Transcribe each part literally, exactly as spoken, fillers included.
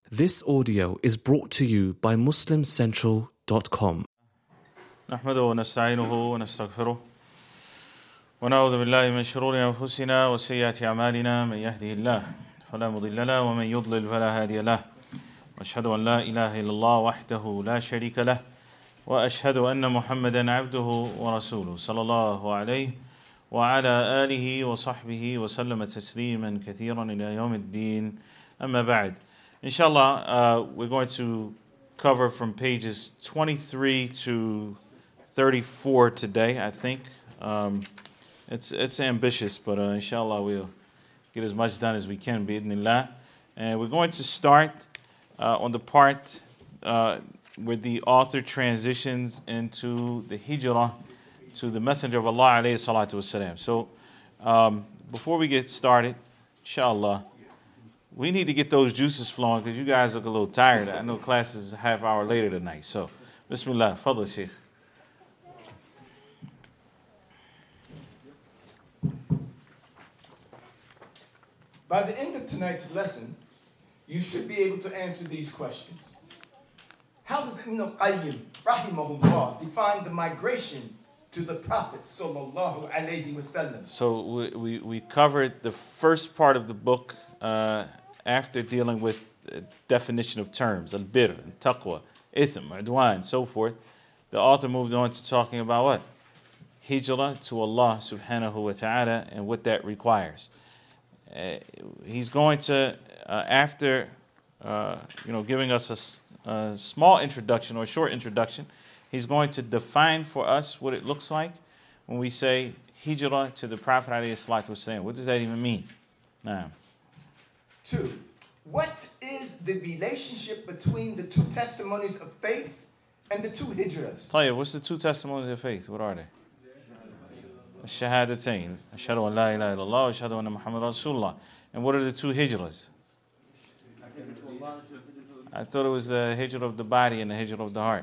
This audio is brought to you by muslim central dot com. نحمده ونستعينه ونستغفره ونعوذ بالله من شرور أنفسنا وسيئات أعمالنا من يهده الله فلا مضل له ومن يضلل فلا هادي له وأشهد أن لا إله إلا الله وحده لا شريك له وأشهد أن محمدا عبده ورسوله صلى الله عليه وعلى آله وصحبه وسلم تسليما كثيرا إلى يوم الدين أما بعد. Inshallah, uh, we're going to cover from pages twenty-three to thirty-four today, I think. Um, it's it's ambitious, but uh, inshallah we'll get as much done as we can, bi'idhnillah. And we're going to start uh, on the part uh, where the author transitions into the hijrah to the Messenger of Allah alayhi salatu wasalam. So um, before we get started, inshallah, we need to get those juices flowing because you guys look a little tired. I know class is a half hour later tonight. So, Bismillah, Fadl Shaykh. By the end of tonight's lesson, you should be able to answer these questions. How does Ibn al-Qayyim, rahimahullah, define the migration to the Prophet sallallahu alaihi wasallam? So we, we, we covered the first part of the book uh, after dealing with the definition of terms, al-bir, taqwa, ithm, udwan, and so forth. The author moved on to talking about what? Hijrah to Allah subhanahu wa ta'ala and what that requires. Uh, he's going to, uh, after uh, you know, giving us a, a small introduction or a short introduction, he's going to define for us what it looks like when we say hijrah to the Prophet alayhi salatu wasalam. What does that even mean? Now. Two, what is the relationship between the two testimonies of faith and the two hijrahs? Tell you, what's the two testimonies of faith? What are they? Shahadatain. Ashhadu an la ilaha illallah, ashhadu anna Muhammad Rasulullah. And what are the two hijrahs? I thought it was the hijrah of the body and the hijrah of the heart.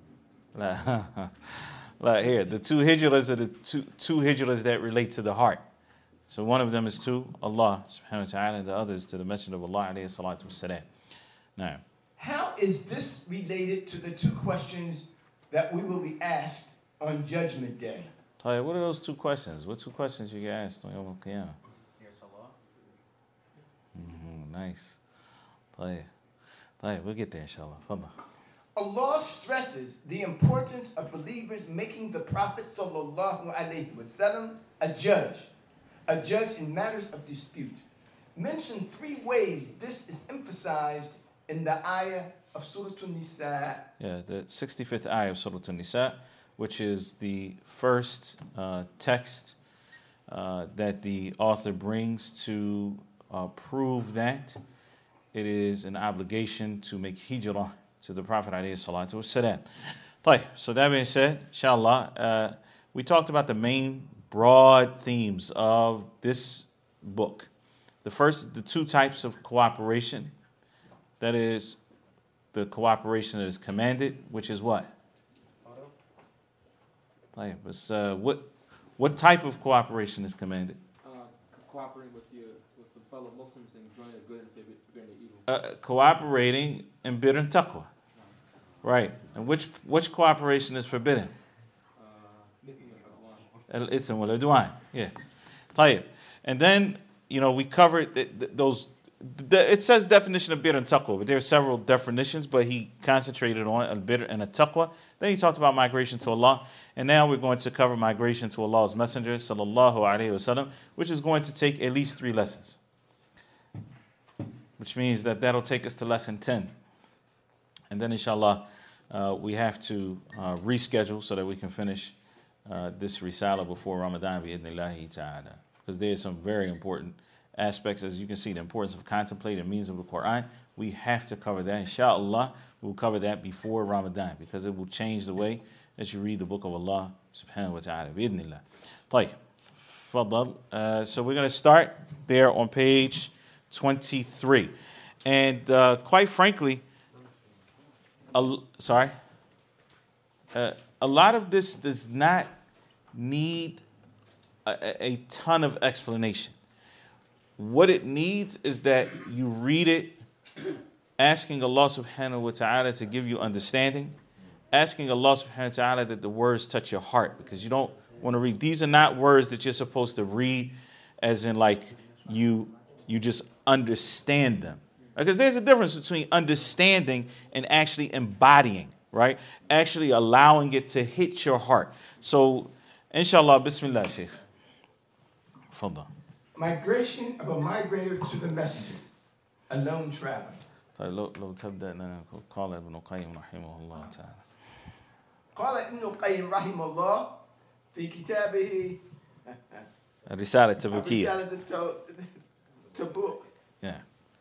Like here, the two hijrahs are the two, two hijrahs that relate to the heart. So one of them is to Allah subhanahu wa ta'ala and the other is to the Messenger of Allah alayhi salatu wasalam. Now, how is this related to the two questions that we will be asked on Judgment Day? Taya, what are those two questions? What two questions you get asked on Yawm al-Qiyamah? Here's Allah. Mm-hmm, nice. Taya, Taya, we'll get there inshallah. Fadda. Allah stresses the importance of believers making the Prophet sallallahu alaihi wasallam a judge, a judge in matters of dispute. Mention three ways this is emphasized in the ayah of Surah An-Nisa. Yeah, the sixty-fifth ayah of Surah An-Nisa, which is the first uh, text uh, that the author brings to uh, prove that it is an obligation to make hijrah to the Prophet alayhi salatu wasalam. So that being said, inshallah, uh, we talked about the main broad themes of this book. The first, the two types of cooperation. That is the cooperation that is commanded, which is what? But, uh, what what type of cooperation is commanded? Uh, cooperating with your with the fellow Muslims and doing the good and forbidding the evil. Uh, cooperating in bir and taqwa. Right. And which which cooperation is forbidden? Al-itham wal-udwan. Yeah. Tayyib. And then, you know, we covered the, the, those, the, it says definition of bir and taqwa, but there are several definitions, but he concentrated on al-bir and al-taqwa. Then he talked about migration to Allah. And now we're going to cover migration to Allah's Messenger, sallallahu alayhi wasallam, which is going to take at least three lessons. Which means that that'll take us to lesson ten. And then, inshallah, uh, we have to uh, reschedule so that we can finish uh, this risala before Ramadan, bi'idhnillahi ta'ala. Because there are some very important aspects, as you can see, the importance of contemplating means of the Quran. We have to cover that. Inshallah, we'll cover that before Ramadan because it will change the way that you read the book of Allah subhanahu wa ta'ala. Bi'idhnillah. طيب. Fadal. Uh, so we're going to start there on page twenty-three. And uh, quite frankly, a, sorry, uh, a lot of this does not need a, a ton of explanation. What it needs is that you read it asking Allah subhanahu wa ta'ala to give you understanding, asking Allah subhanahu wa ta'ala that the words touch your heart, because you don't want to read. These are not words that you're supposed to read as in like you you just understand them. Because there's a difference between understanding and actually embodying, right? Actually allowing it to hit your heart. So, inshallah, bismillah, Shaykh. Fadda. Migration of a migrator to the messenger, a lone traveler. طيب لو لو تبدأ لنا قال ابن القيم رحمه الله تعالى. قال ابن القيم رحمه الله في كتابه الرسالة التبوكية. رسالة التبوك. Yeah.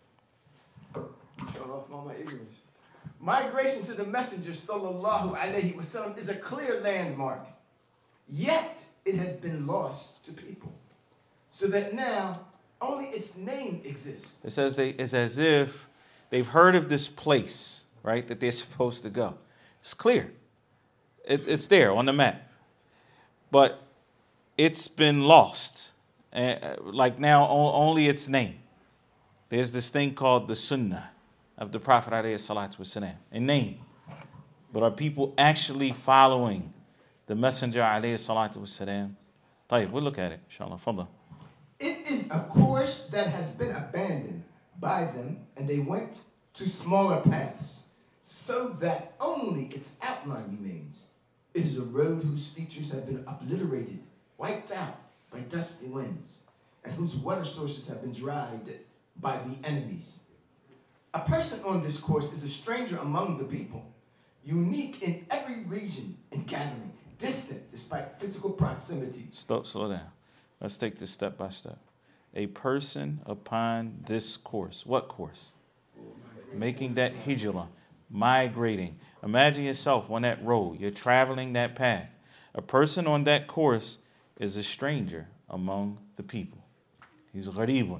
Showing off all my ignorance. Migration to the messenger sallallahu alaihi wasallam is a clear landmark. Yet it has been lost to people, so that now only its name exists. It says they, it's as if they've heard of this place, right, that they're supposed to go. It's clear. It, it's there on the map. But it's been lost. Uh, like now, only its name. There's this thing called the Sunnah of the Prophet alayhi salatu wasalam, a name. But are people actually following the Messenger alayhi salatu wasalam? طيب, we'll look at it, inshallah. Fadda. It is a course that has been abandoned by them, and they went to smaller paths, so that only its outline remains. It is a road whose features have been obliterated, wiped out by dusty winds, and whose water sources have been dried by the enemies. A person on this course is a stranger among the people, unique in every region and gathering, distant despite physical proximity. Stop, slow down. Let's take this step by step. A person upon this course. What course? Making that hijrah, migrating. Imagine yourself on that road. You're traveling that path. A person on that course is a stranger among the people. He's gharibun.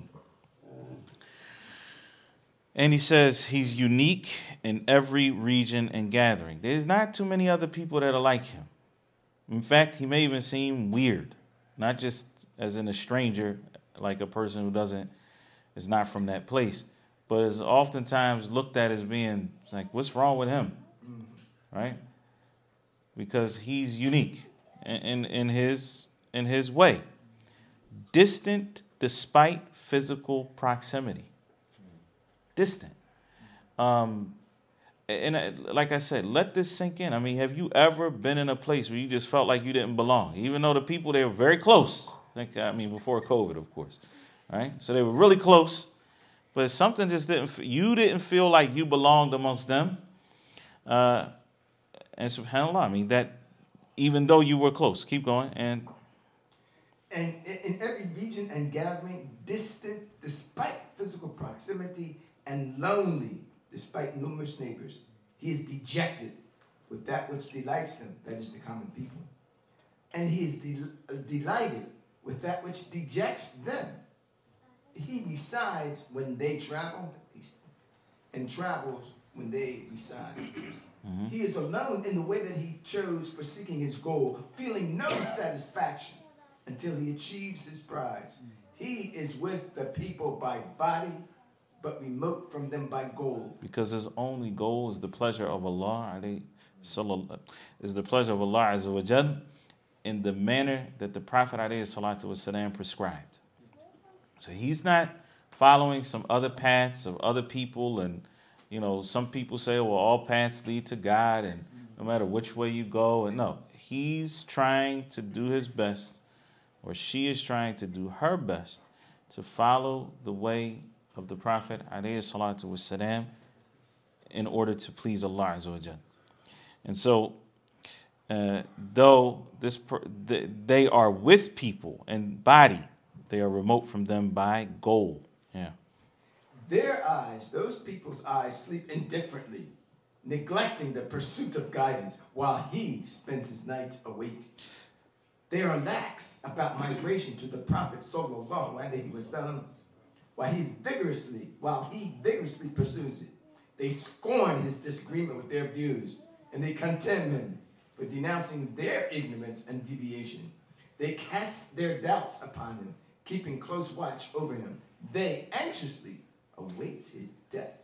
And he says he's unique in every region and gathering. There's not too many other people that are like him. In fact, he may even seem weird, not just as in a stranger, like a person who doesn't, is not from that place, but is oftentimes looked at as being like, what's wrong with him? Right? Because he's unique in, in, in his in his way. Distant despite physical proximity. Distant. Um, and uh, like I said, let this sink in. I mean, have you ever been in a place where you just felt like you didn't belong? Even though the people, they were very close. I, think, I mean, before COVID, of course. Right? So they were really close. But something just didn't, you didn't feel like you belonged amongst them. Uh, and subhanAllah, I mean, that even though you were close, keep going. And And in every region and gathering, distant despite physical proximity, and lonely despite numerous neighbors, he is dejected with that which delights him, that is the common people. And he is de- delighted with that which dejects them. He resides when they travel, and travels when they reside. Mm-hmm. He is alone in the way that he chose for seeking his goal, feeling no satisfaction until he achieves his prize. He is with the people by body, but remote from them by goal. Because his only goal is the pleasure of Allah, is the pleasure of Allah Azza wa Jal, in the manner that the Prophet ﷺ prescribed. So he's not following some other paths of other people, and you know, some people say, well, all paths lead to God, and no matter which way you go, and no, he's trying to do his best, or she is trying to do her best to follow the way of the Prophet ﷺ in order to please Allah Azza wa Jal. And so, uh, though this per, th- they are with people in body, they are remote from them by goal. Yeah. Their eyes, those people's eyes, sleep indifferently, neglecting the pursuit of guidance, while he spends his nights awake. They are lax about migration to the Prophet sallallahu alaihi wasallam, while he's vigorously, while he vigorously pursues it. They scorn his disagreement with their views, and they condemn him for denouncing their ignorance and deviation. They cast their doubts upon him, keeping close watch over him. They anxiously await his death,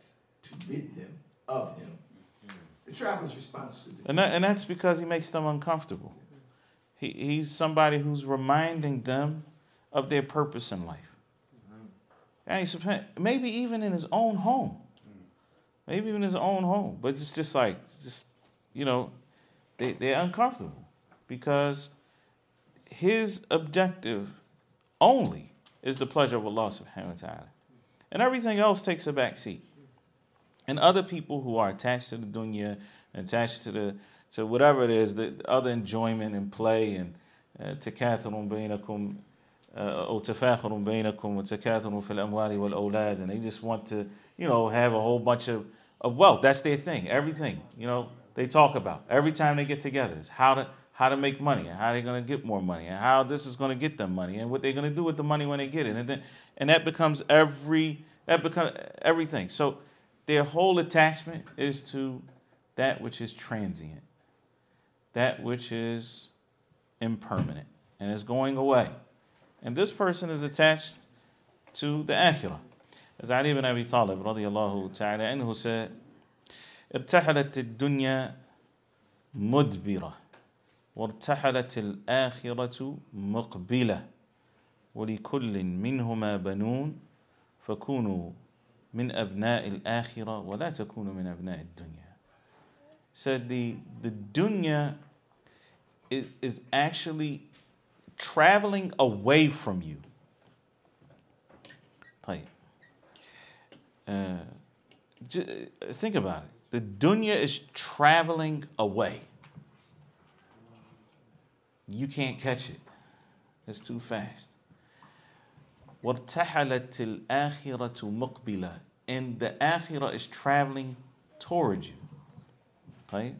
to rid them of him. The traveler's response to the And, that, and that's because he makes them uncomfortable. He, he's somebody who's reminding them of their purpose in life. And he's, maybe even in his own home. Maybe even in his own home. But it's just like, just you know, they, they're uncomfortable because his objective only is the pleasure of Allah subhanahu wa ta'ala. And everything else takes a back seat. And other people who are attached to the dunya, attached to the to whatever it is, the other enjoyment and play, and takathurun bainakum or tafakhurun bainakum wa takathurun fil amwali wal awlad, and they just want to, you know, have a whole bunch of, of wealth. That's their thing. Everything, you know, they talk about every time they get together is how to how to make money, and how they're going to get more money, and how this is going to get them money, and what they're going to do with the money when they get it, and then and that becomes every that becomes everything. So their whole attachment is to that which is transient, that which is impermanent, and is going away. And this person is attached to the akhirah. As Ali ibn Abi Talib radiyallahu ta'ala anhu said, ارتحلت الدنيا مدبرة وارتحلت الآخرة مقبلة ولكل منهما بنون فكونوا من أبناء الآخرة ولا تكونوا من أبناء الدنيا. Said the, the dunya is, is actually traveling away from you. طيب. Uh, j- think about it. The dunya is traveling away. You can't catch it. It's too fast. وَارْتَحَلَتِ الْآخِرَةُ مُقْبِلَةً. And the akhirah is traveling towards you. Right?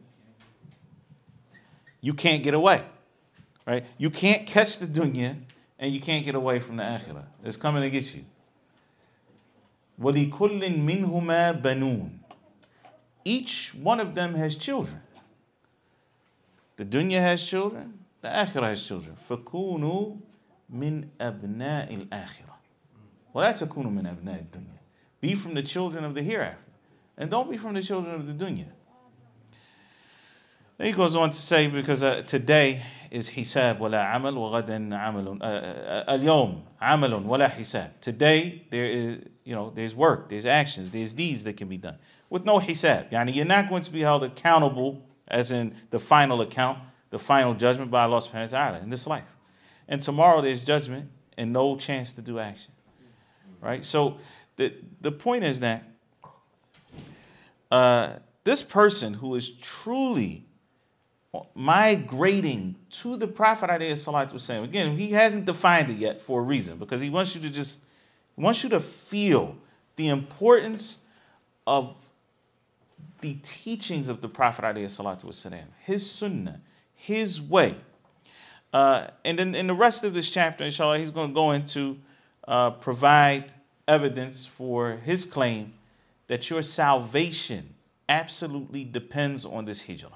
You can't get away. Right? You can't catch the dunya and you can't get away from the akhirah. It's coming to get you. وَلِكُلٍّ مِّنْهُمَا بَنُونَ. Each one of them has children. The dunya has children. The akhirah has children. فَكُونُوا مِنْ أَبْنَاءِ الْآخِرَةِ وَلَا تَكُونُوا مِنْ أَبْنَاءِ الدُّنْيَا. Be from the children of the hereafter. And don't be from the children of the dunya. Then he goes on to say, because uh, today is hisab wala amal wa ghadan amalun. Al-yawm amalun wala hisab. Today there is, you know, there's work, there's actions, there's deeds that can be done with no hisab. Yani you're not going to be held accountable, as in the final account, the final judgment by Allah subhanahu wa ta'ala in this life. And tomorrow there's judgment and no chance to do action. Right? So the the point is that uh, this person who is truly migrating to the Prophet alayhi salatu wasalam, again, he hasn't defined it yet for a reason, because he wants you to just, he wants you to feel the importance of the teachings of the Prophet alayhi salatu wasalam, his sunnah, his way. Uh, and then in the rest of this chapter, inshallah, he's going to go into uh, provide evidence for his claim that your salvation absolutely depends on this hijrah.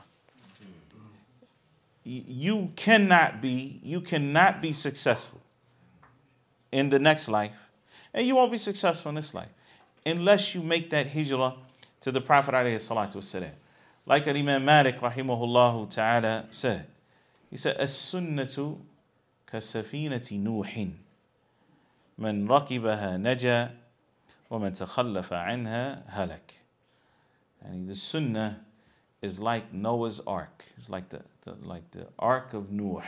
You cannot be, you cannot be successful in the next life, and you won't be successful in this life unless you make that hijrah to the Prophet alayhi salatu wasalam. Like Imam Malik rahimahullah ta'ala said, he said, as-sunnatu ka-safinati nuhin, man raqibaha naja, wa man takhallafa anha halak. And the sunnah is like Noah's ark. It's like the, the like the ark of Nuh.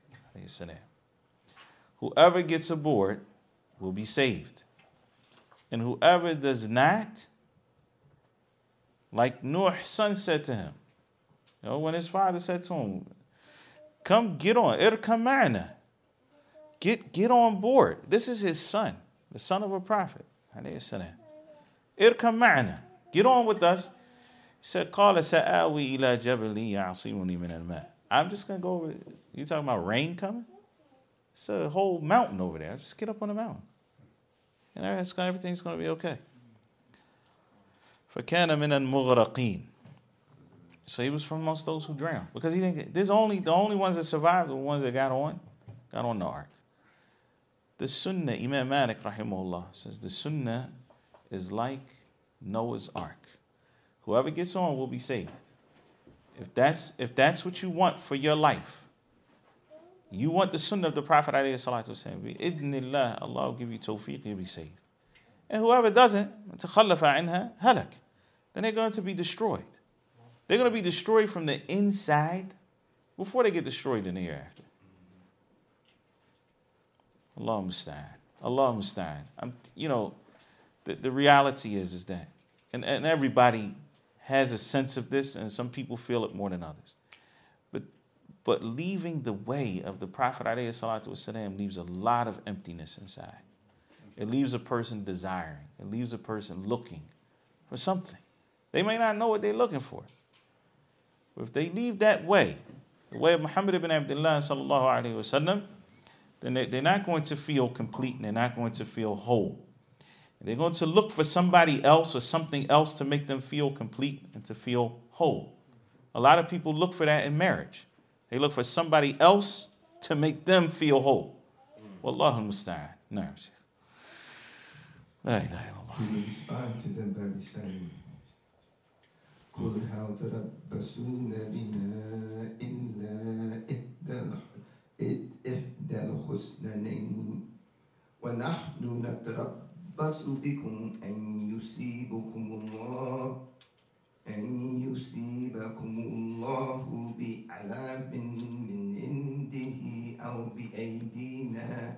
Whoever gets aboard will be saved. And whoever does not, like Nuh's son said to him, you know, when his father said to him, come get on, irkam ma'na. Get, get on board. This is his son, the son of a prophet. Irkam ma'na. Get on with us. He said, قال سآوي إلى جبل يعصمني من الماء. I'm just going to go over. You talking about rain coming? It's a whole mountain over there. Just get up on the mountain. And everything's going to be okay. فكان من المغرقين. So he was from amongst those who drowned. Because he didn't, there's only, the only ones that survived, the ones that got on, got on the ark. The sunnah, Imam Malik rahimahullah says, the sunnah is like Noah's ark. Whoever gets on will be saved. If that's if that's what you want for your life, you want the sunnah of the Prophet alayhi salatu wasalam, bi'idhnillah, Allah will give you tawfiq, you'll be saved. And whoever doesn't, تَخَلَّفَ عَنْهَا هَلَكَ, then they're going to be destroyed. They're going to be destroyed from the inside before they get destroyed in the hereafter. Allah musta'an. Allah musta'an. I'm, you know, the, the reality is, is that, and, and everybody has a sense of this, and some people feel it more than others. But but leaving the way of the Prophet alayhi salatu wasalam leaves a lot of emptiness inside. It leaves a person desiring. It leaves a person looking for something. They may not know what they're looking for. But if they leave that way, the way of Muhammad ibn Abdullah sallallahu alayhi wasallam, then they, they're not going to feel complete and they're not going to feel whole. They're going to look for somebody else or something else to make them feel complete and to feel whole. A lot of people look for that in marriage. They look for somebody else to make them feel whole. Wallahu musta'an. No, La ilaha illallah. He responded to them by reciting, قُلْ هَلْ تَرَبَّصُونَ بِنَا إِلَّا إِحْدَى الْحُسْنَيْنِ وَنَحْنُ نَتَرَبَّصُ بِكُمْ أَنْ يُصِيبَكُمُ اللَّهُ أَنْ يُصِيبَكُمُ اللَّهُ بِعَذَابٍ مِّنْ عِنْدِهِ أَوْ بِأَيْدِينَا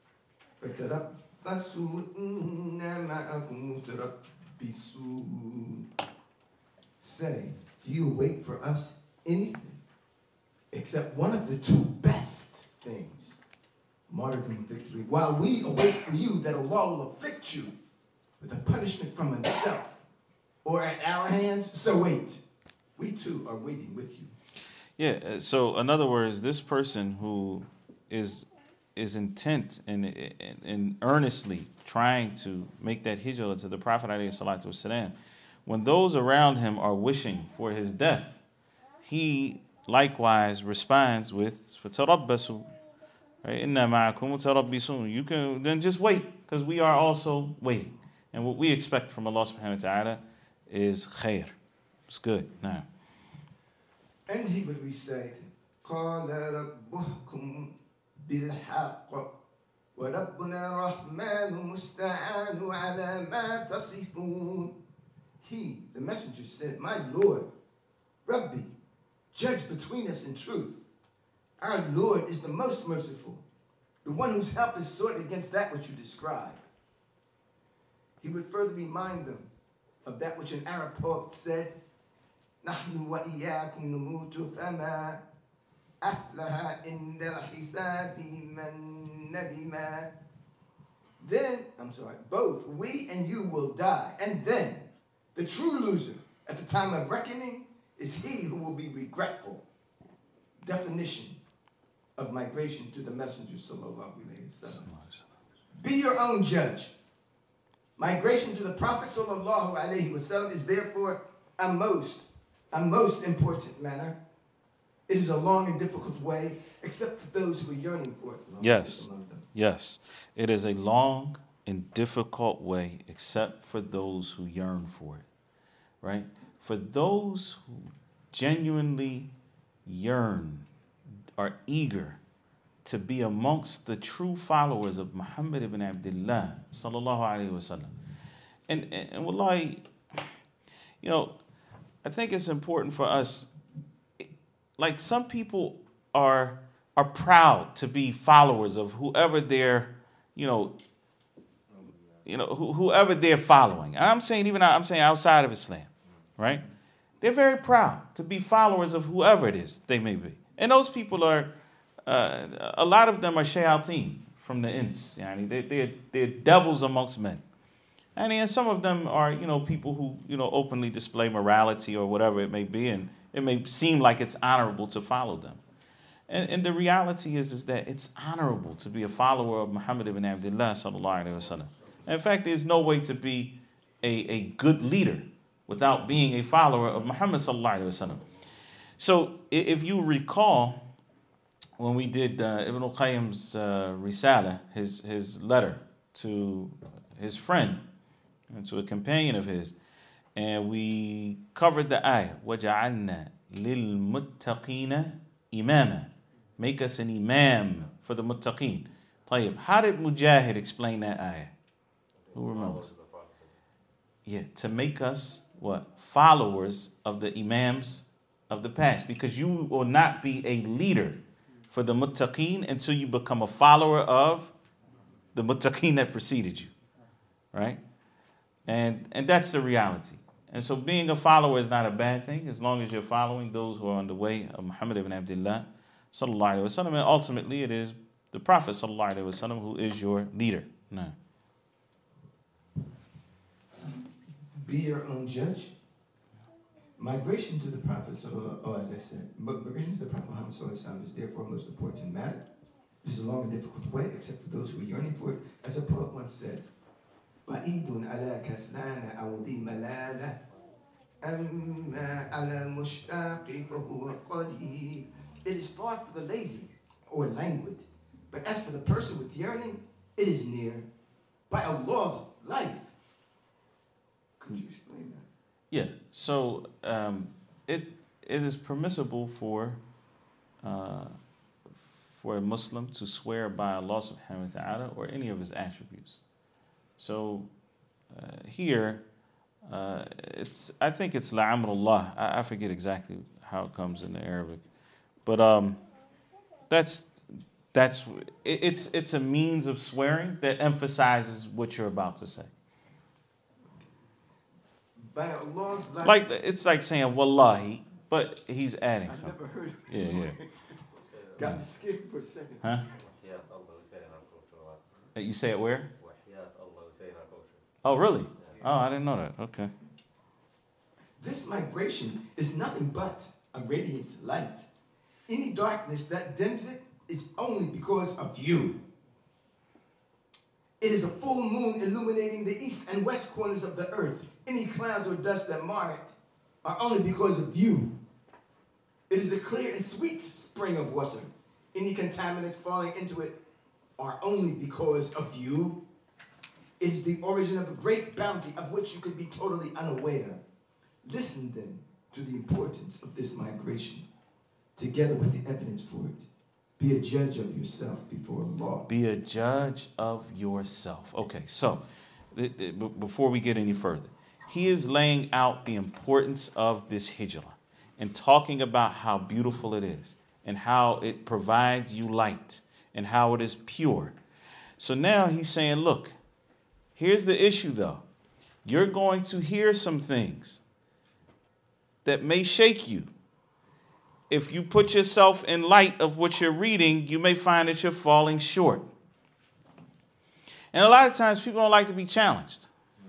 فَتَرَبَّصُوا إِنَّا مَعَكُمْ مُتَرَبِّصُونَ. Say, do you await for us anything except one of the two best things, martyrdom, victory, while we await for you that Allah will afflict you with a punishment from himself or at our hands? So wait, we too are waiting with you. Yeah, so in other words, this person who is is intent and, and, and earnestly trying to make that hijrah to the Prophet alayhi salatu wasalam, when those around him are wishing for his death, he likewise responds with فَتَرَبَّصُوا, right? إِنَّا مَعَكُمْ مُتَرَبِّصُونَ. You can then just wait, because we are also waiting. And what we expect from Allah subhanahu wa ta'ala is khair. It's good. Now. And he would recite, قَالَ رَبُّكُمْ بِالْحَقِّ وَرَبُّنَا الرَّحْمَنُ مُسْتَعَانُ عَلَى مَا تَصِفُونَ. He, the messenger, said, my Lord, Rabbi, judge between us in truth. Our Lord is the most merciful, the one whose help is sought against that which you describe. He would further remind them of that which an Arab poet said, نحن وإياكم نموت فما أفلح عند الحساب من ندما. Then, I'm sorry, both we and you will die, and then the true loser at the time of reckoning is he who will be regretful. Definition of migration to the Messenger sallallahu alaihi wasallam. Be your own judge. Migration to the Prophet sallallahu alaihi wasallam is therefore a most, a most important matter. It is a long and difficult way, except for those who are yearning for it. Yes, yes. It is a long and difficult way, except for those who yearn for it, right? For those who genuinely yearn, are eager to be amongst the true followers of Muhammad ibn Abdullah sallallahu alaihi wasallam. And, and, and wallahi, you know, I think it's important for us, like some people are are proud to be followers of whoever they're, you know, you know, wh- whoever they're following. And I'm saying even I'm saying outside of Islam, right? They're very proud to be followers of whoever it is they may be. And those people are, uh, a lot of them are shayateen from the ins. Yani they, they're, they're devils amongst men. And then some of them are, you know, people who, you know, openly display morality or whatever it may be. And it may seem like it's honorable to follow them. And, and the reality is, is that it's honorable to be a follower of Muhammad ibn Abdullah sallallahu alaihi wasallam. In fact, there's no way to be a, a good leader without being a follower of Muhammad sallallahu alaihi wasallam. So if you recall, when we did uh, Ibn al-Qayyim's uh, Risala, his, his letter to his friend and to a companion of his, And we covered the ayah. وَجَعَلْنَا لِلْمُتَّقِينَ إِمَامًا. Make us an imam for the muttaqeen. طيب, how did Mujahid explain that ayah? Who remembers? Yeah, to make us what? Followers of the imams of the past. Because you will not be a leader for the muttaqeen until you become a follower of the muttaqeen that preceded you. Right? And and that's the reality. And so being a follower is not a bad thing as long as you're following those who are on the way of Muhammad ibn Abdullah sallallahu alaihi wasallam. And ultimately it is the Prophet sallallahu alaihi wasallam who is your leader. No. Be your own judge. Migration to the Prophet, oh, as I said, migration to the Prophet Muhammad sallallahu alaihi wasallam is therefore a most important matter. This is a long and difficult way, except for those who are yearning for it. As a poet once said, بعيد على كسلان أو ذي ملالة أما على المشتاق فهو قريب. It is far for the lazy or languid, but as for the person with yearning, it is near by Allah's life. Could you explain that? Yeah, so um, it it is permissible for uh, for a Muslim to swear by Allah subhanahu wa ta'ala or any of his attributes. So uh, here, uh, it's I think it's la'amrullah. I, I forget exactly how it comes in the Arabic, but um, that's that's it, it's it's a means of swearing that emphasizes what you're about to say. By Allah's life. Like it's like saying wallahi, but he's adding I've something. never heard of Yeah, yeah. Got me scared for a second. Huh? You say it where? Oh, really? Oh, I didn't know that. Okay. This migration is nothing but a radiant light. Any darkness that dims it is only because of you. It is a full moon illuminating the east and west corners of the earth. Any clouds or dust that mar it are only because of you. It is a clear and sweet spring of water. Any contaminants falling into it are only because of you. It is the origin of a great bounty of which you could be totally unaware. Listen then to the importance of this migration, together with the evidence for it. Be a judge of yourself before Allah. Be a judge of yourself. Okay, so th- th- b- before we get any further, he is laying out the importance of this hijrah and talking about how beautiful it is and how it provides you light and how it is pure. So now he's saying, look, here's the issue though. You're going to hear some things that may shake you. If you put yourself in light of what you're reading, you may find that you're falling short. And a lot of times people don't like to be challenged.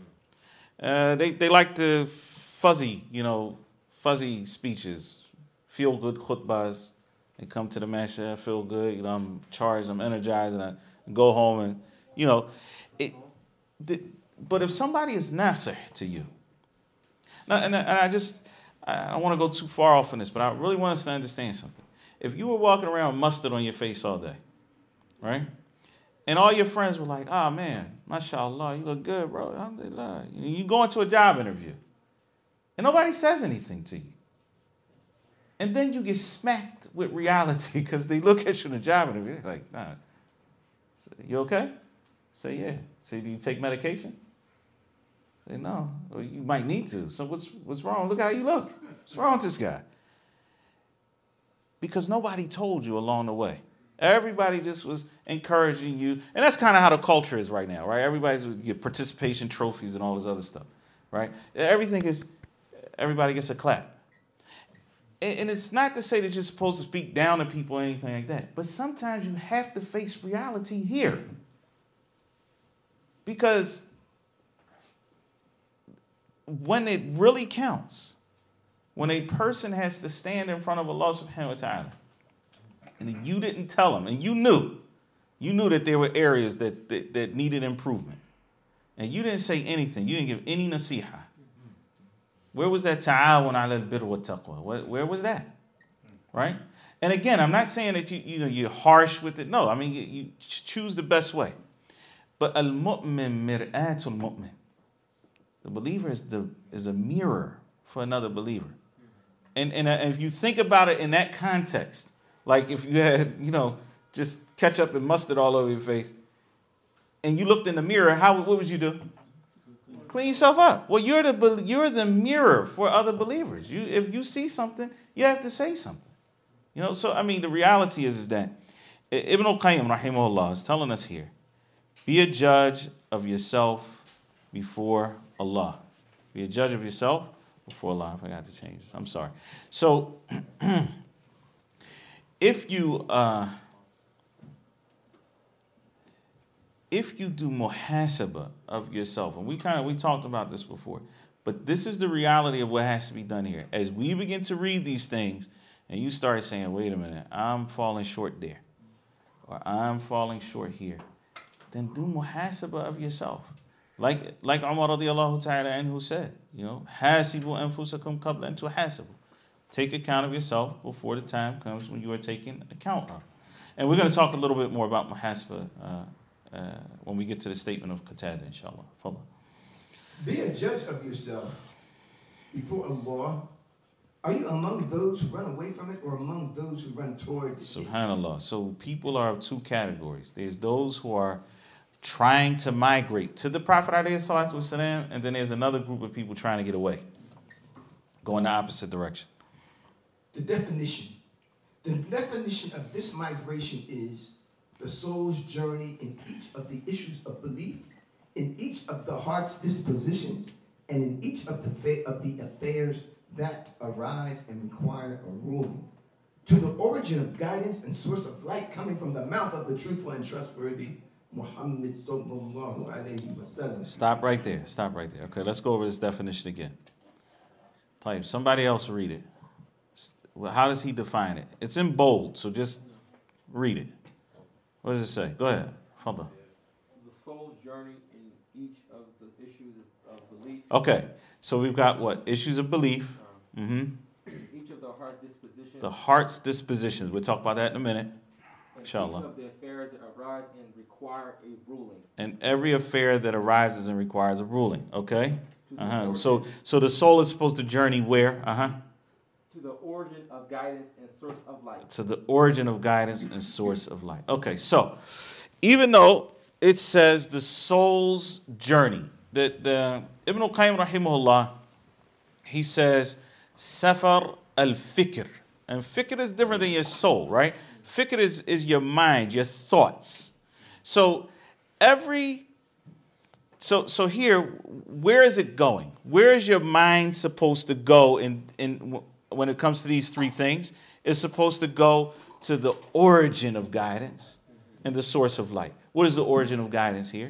Uh, they, they like the fuzzy, you know, fuzzy speeches, feel good khutbahs. They come to the masjid, I feel good, you know, I'm charged, I'm energized, and I go home and, you know, it. The, but if somebody is nasir to you, now, and, and I just, I don't want to go too far off on this, but I really want us to understand something. If you were walking around with mustard on your face all day, right? And all your friends were like, oh man, mashallah, you look good, bro. Alhamdulillah. You go into a job interview and nobody says anything to you. And then you get smacked with reality because they look at you in a job interview. They're like, nah. You okay? Say, yeah. Say, do you take medication? Say, no. Or you might need to. So what's what's wrong? Look how you look. What's wrong with this guy? Because nobody told you along the way. Everybody just was encouraging you. And that's kind of how the culture is right now, right? Everybody's get participation trophies and all this other stuff, right? Everything is, everybody gets a clap. And, and it's not to say that you're supposed to speak down to people or anything like that. But sometimes you have to face reality here. Because when it really counts, when a person has to stand in front of Allah subhanahu wa ta'ala, and you didn't tell them, and you knew, you knew that there were areas that, that, that needed improvement, and you didn't say anything, you didn't give any nasiha. Where was that ta'awun ala al-birr wa taqwa? Where, where was that? Right? And again, I'm not saying that you, you know, you're harsh with it. No, I mean, you, you choose the best way. But al-mu'min mir'atul mu'min. The believer is the is a mirror for another believer. And, and and if you think about it in that context, like if you had, you know, just ketchup and mustard all over your face, and you looked in the mirror, how what would you do? Clean yourself up. Well, you're the you're the mirror for other believers. You if you see something, you have to say something. You know, so I mean, the reality is, is that Ibn al-Qayyim rahimahullah is telling us here, be a judge of yourself before Allah. Be a judge of yourself before Allah. I forgot to change this. I'm sorry. So, if you uh, if you do muhasabah of yourself, and we kind of we talked about this before, but this is the reality of what has to be done here. As we begin to read these things, and you start saying, "Wait a minute, I'm falling short there," or "I'm falling short here," then do muhasabah of yourself. Like like Umar radiallahu ta'ala anhu said, you know, hasibu anfusakum qabla an tuhasibu. Take account of yourself before the time comes when you are taking account of. And we're going to talk a little bit more about muhasabah uh, uh, when we get to the statement of Qatada, inshallah. Follow. Be a judge of yourself before Allah. Are you among those who run away from it or among those who run toward it? Subhanallah. So people are of two categories. There's those who are trying to migrate to the Prophet ﷺ, and then there's another group of people trying to get away, going the opposite direction. The definition. The definition of this migration is the soul's journey in each of the issues of belief, in each of the heart's dispositions, and in each of the fa- of the affairs that arise and require a ruling, to the origin of guidance and source of light coming from the mouth of the truthful and trustworthy Muhammad sallallahu alayhi wa sallam. Stop right there. Stop right there. Okay, let's go over this definition again. Type. Somebody else read it. How does he define it? It's in bold, so just read it. What does it say? Go ahead. Fadda. The soul's journey in each of the issues of belief. Okay, so we've got what? Issues of belief. Mm-hmm. Each of the heart's dispositions. The heart's dispositions. We'll talk about that in a minute. Inshallah. Each of the affairs that arise and require a ruling. And every affair that arises and requires a ruling. Okay? Uh-huh. So so the soul is supposed to journey where? Uh-huh. To the origin of guidance and source of light. To the origin of guidance and source of light. Okay, so even though it says the soul's journey, that the Ibn al-Qayyim rahimahullah, he says Safar al-Fikr. And fikr is different than your soul, right? Fikr is, is your mind, your thoughts. So every so so here, where is it going? Where is your mind supposed to go in in when it comes to these three things? It's supposed to go to the origin of guidance and the source of light. What is the origin of guidance here?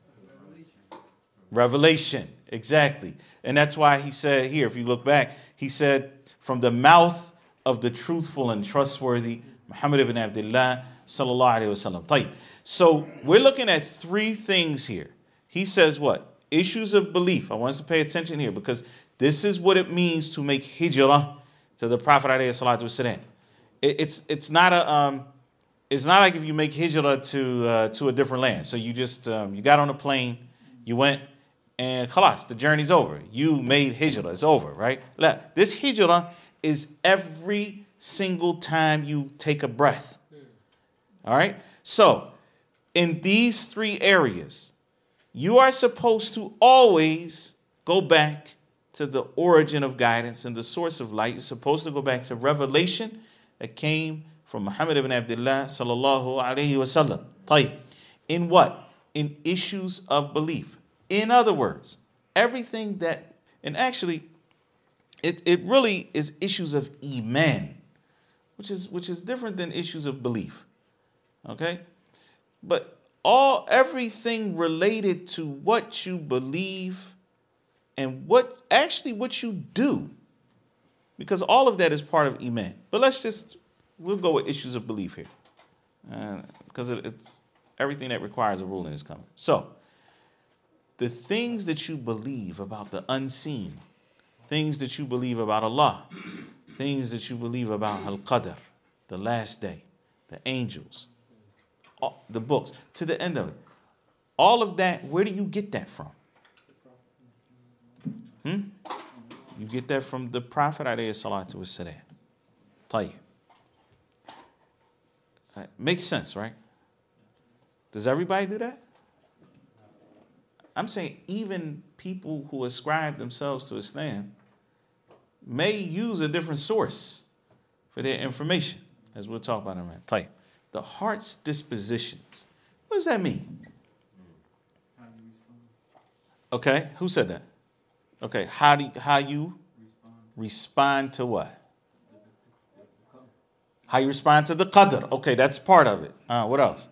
Revelation. Exactly. And that's why he said here, if you look back, he said, from the mouth of the truthful and trustworthy Muhammad ibn Abdullah sallallahu alayhi wa sallam. So we're looking at three things here. He says what? Issues of belief. I want us to pay attention here because this is what it means to make hijrah to the Prophet alayhi salatu wasalam. It's it's not a um, it's not like if you make hijrah to uh, to a different land. So you just um, you got on a plane, you went, and khalas, the journey's over. You made hijrah. It's over, right? Look, this hijrah is every single time you take a breath. All right? So, in these three areas, you are supposed to always go back to the origin of guidance and the source of light. You're supposed to go back to revelation that came from Muhammad ibn Abdullah sallallahu alayhi wa sallam. Tayyib. In what? In issues of belief. In other words, everything that, and actually, it, it really is issues of iman, which is which is different than issues of belief. Okay? But all everything related to what you believe and what actually what you do, because all of that is part of iman. But let's just we'll go with issues of belief here, uh, because it, it's everything that requires a ruling is coming. So the things that you believe about the unseen, things that you believe about Allah, things that you believe about Al-Qadr, the last day, the angels, all, the books, to the end of it. All of that, where do you get that from? Hmm? You get that from the Prophet alayhi salatu wassalam. Tayyib. Right. Makes sense, right? Does everybody do that? I'm saying even people who ascribe themselves to Islam may use a different source for their information, as we'll talk about in a minute. Tayyib. The heart's dispositions. What does that mean? Okay, who said that? Okay, how do you, how you respond to what? How you respond to the qadr. Okay, that's part of it. Uh, what else?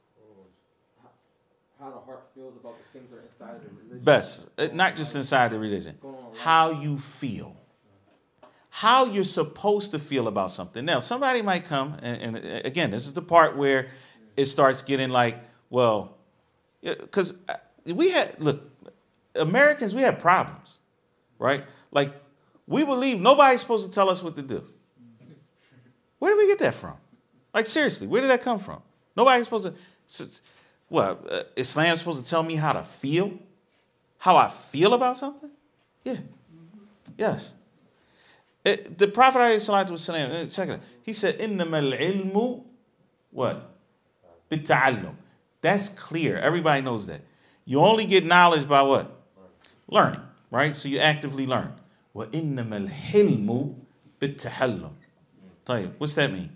How the heart feels about the things that are inside of the religion. Best, uh, not just inside the religion. How you feel. How you're supposed to feel about something. Now, somebody might come, and, and again, this is the part where it starts getting like, well, because we had, look, Americans, we have problems, right? Like, we believe nobody's supposed to tell us what to do. Where did we get that from? Like, seriously, where did that come from? Nobody's supposed to, what, uh, Islam's supposed to tell me how to feel? How I feel about something? Yeah. Yes. It, the Prophet ﷺ, check it out. He said, إِنَّمَا الْعِلْمُ what? بِالتَّعَلُّمْ. That's clear. Everybody knows that. You only get knowledge by what? Learning, right? So you actively learn. وَإِنَّمَا الْحِلْمُ بِالتَّحَلُّمْ. طيب, what's that mean?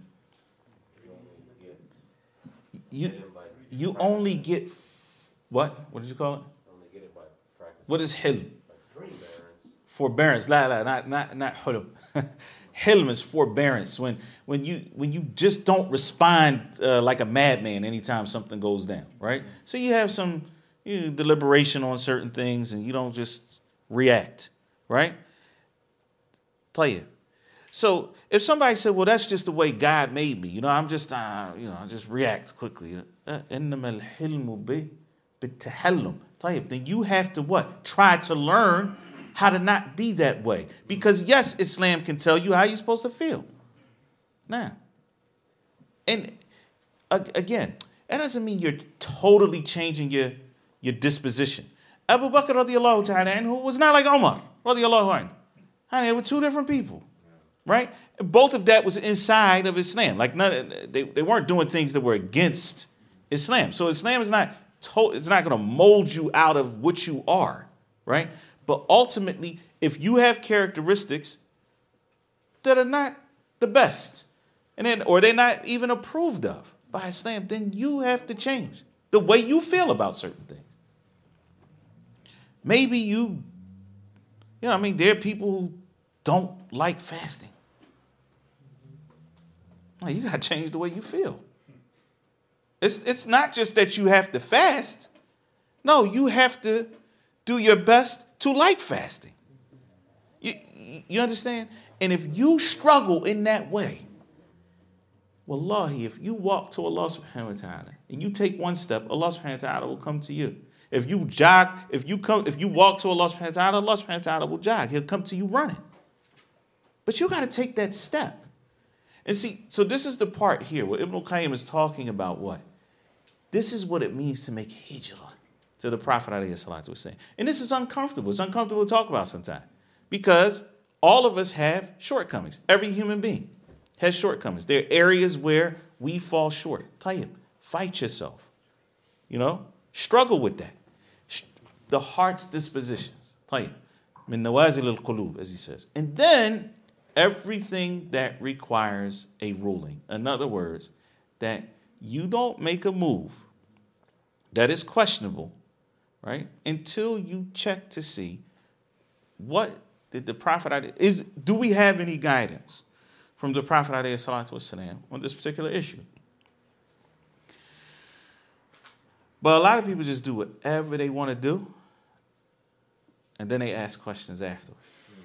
You, you only get, what? What did you call it? What is hilm? Forbearance. La, la, not, not, not hulm. Hilm is forbearance. When, when, you, when you just don't respond uh, like a madman anytime something goes down, right? So you have some you know, deliberation on certain things and you don't just react, right? Tayyib. So if somebody said, well, that's just the way God made me, you know, I'm just, uh, you know, I just react quickly. إِنَّمَا الْحِلْمُ بِالتَّحَلُّمْ. Tayyib. Then you have to what? Try to learn how to not be that way. Because yes, Islam can tell you how you're supposed to feel. Now, and uh, again, that doesn't mean you're totally changing your, your disposition. Abu Bakr radiallahu ta'ala anhu was not like Umar radiallahu anhu. Honey, they were two different people, right? Both of that was inside of Islam. Like none, they, they weren't doing things that were against Islam. So Islam is not, to, it's not going to mold you out of what you are, right? But ultimately, if you have characteristics that are not the best, and then, or they're not even approved of by Islam, then you have to change the way you feel about certain things. Maybe you, you know, I mean, there are people who don't like fasting. Well, you got to change the way you feel. It's, it's not just that you have to fast. No, you have to do your best to like fasting. You, you understand? And if you struggle in that way, wallahi, if you walk to Allah subhanahu wa ta'ala and you take one step, Allah subhanahu wa ta'ala will come to you. If you jog, if you come, if you walk to Allah subhanahu wa ta'ala, Allah subhanahu wa ta'ala will jog. He'll come to you running. But you got to take that step. And see, so this is the part here where Ibn al-Qayyim is talking about what? This is what it means to make hijrah to the Prophet alayhi salatu wasalam. And this is uncomfortable. It's uncomfortable to talk about sometimes because all of us have shortcomings. Every human being has shortcomings. There are areas where we fall short. Tayyib, fight yourself. You know, struggle with that. The heart's dispositions. Tayyib, min nawazil al-qulub, as he says. And then everything that requires a ruling. In other words, that you don't make a move that is questionable, right? Until you check to see what did the Prophet, is, do we have any guidance from the Prophet ﷺ on this particular issue? But a lot of people just do whatever they want to do, and then they ask questions afterwards.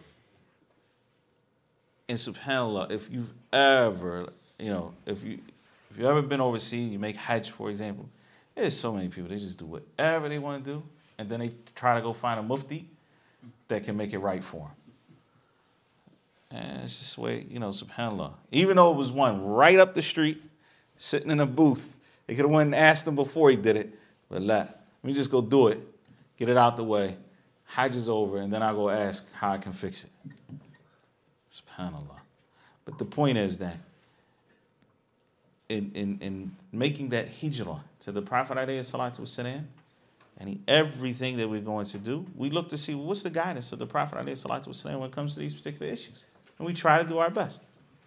And subhanAllah, if you've ever, you know, if you if you've ever been overseas, you make Hajj, for example, there's so many people, they just do whatever they want to do, and then they try to go find a mufti that can make it right for them. And it's just the way, you know, subhanAllah. Even though it was one right up the street, sitting in a booth, they could have went and asked him before he did it, but la, let me just go do it, get it out the way. Hajj is over, and then I go ask how I can fix it. SubhanAllah. But the point is that in, in, in making that hijrah to the Prophet alayhi salatu wasalam, and he, everything that we're going to do, we look to see, well, what's the guidance of the Prophet alayhi salatu wasalam when it comes to these particular issues. And we try to do our best.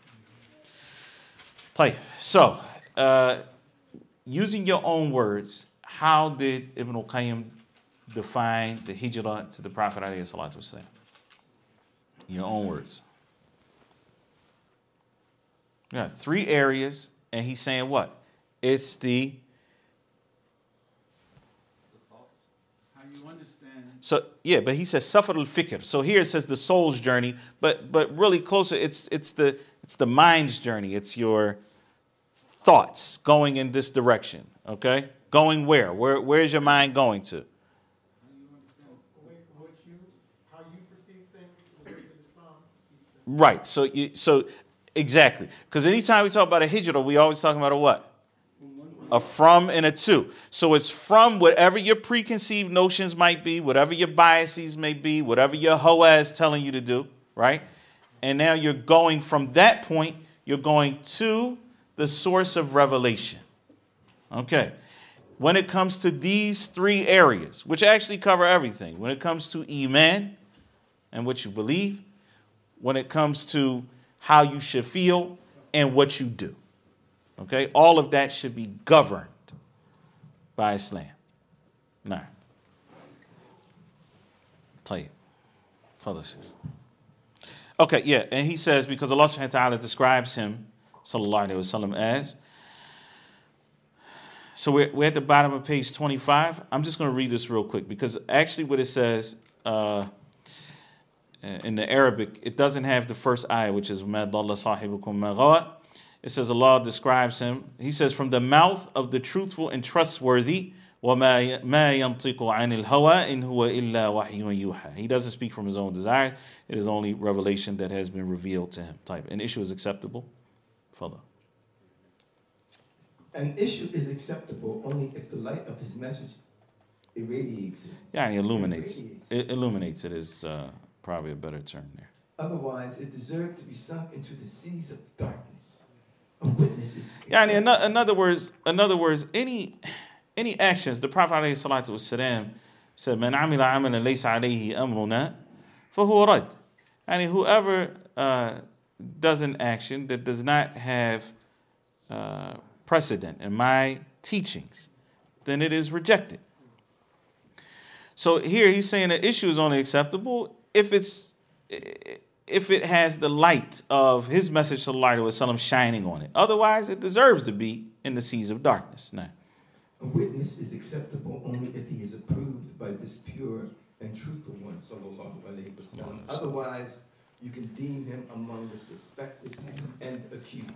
So, uh, using your own words, how did Ibn al-Qayyim define the hijrah to the Prophet alayhi salatu wasalam? Your own words. Yeah, three areas, and he's saying what? It's the How you understand. So yeah, but he says safar al-fikr. So here it says the soul's journey, but but really closer, it's it's the it's the mind's journey. It's your thoughts going in this direction. Okay, going where? Where where's your mind going to? How you understand what you, how you perceive things, the way that Islam teaches them. Right. So you so exactly, because anytime we talk about a hijrah, we always talking about a what? A from and a to. So it's from whatever your preconceived notions might be, whatever your biases may be, whatever your hoa is telling you to do, right? And now you're going from that point, you're going to the source of revelation. Okay. When it comes to these three areas, which actually cover everything, when it comes to iman and what you believe, when it comes to how you should feel and what you do. Okay, all of that should be governed by Islam. Nah. Tayyib. Further. Okay, yeah, and he says because Allah subhanahu wa ta'ala describes him, sallallahu alayhi wa sallam, as. So we're, we're at the bottom of page twenty-five. I'm just going to read this real quick because actually what it says uh, in the Arabic, it doesn't have the first ayah, which is مَا ضَلَّ صَاحِبُكُمْ مَا غَوَى. It says Allah describes him. He says, from the mouth of the truthful and trustworthy, وَمَا يَنْطِقُ عَنِ الْهَوَىٰ إِنْ هُوَ إِلَّا وَحْيٌ يُوحَىٰ. He doesn't speak from his own desires. It is only revelation that has been revealed to him. Type. An issue is acceptable. Further. An issue is acceptable only if the light of his message irradiates it. Yeah, and illuminates. Irradiates. It illuminates it is uh, probably a better term there. Otherwise, it deserves to be sunk into the seas of darkness. A witness is Yeah, and in, in other words, in other words, any any actions, the Prophet alayhi salatu wasalam said, "Man amila amalan laysa alayhi amruna, fahuwa rad." And whoever uh, does an action that does not have uh, precedent in my teachings, then it is rejected. So here he's saying the issue is only acceptable if it's if it has the light of his message sallallahu alaihi wasallam shining on it. Otherwise, it deserves to be in the seas of darkness. Now, a witness is acceptable only if he is approved by this pure and truthful one, sallallahu alaihi wasallam. Otherwise, you can deem him among the suspected and accused.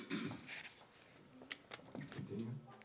Continue.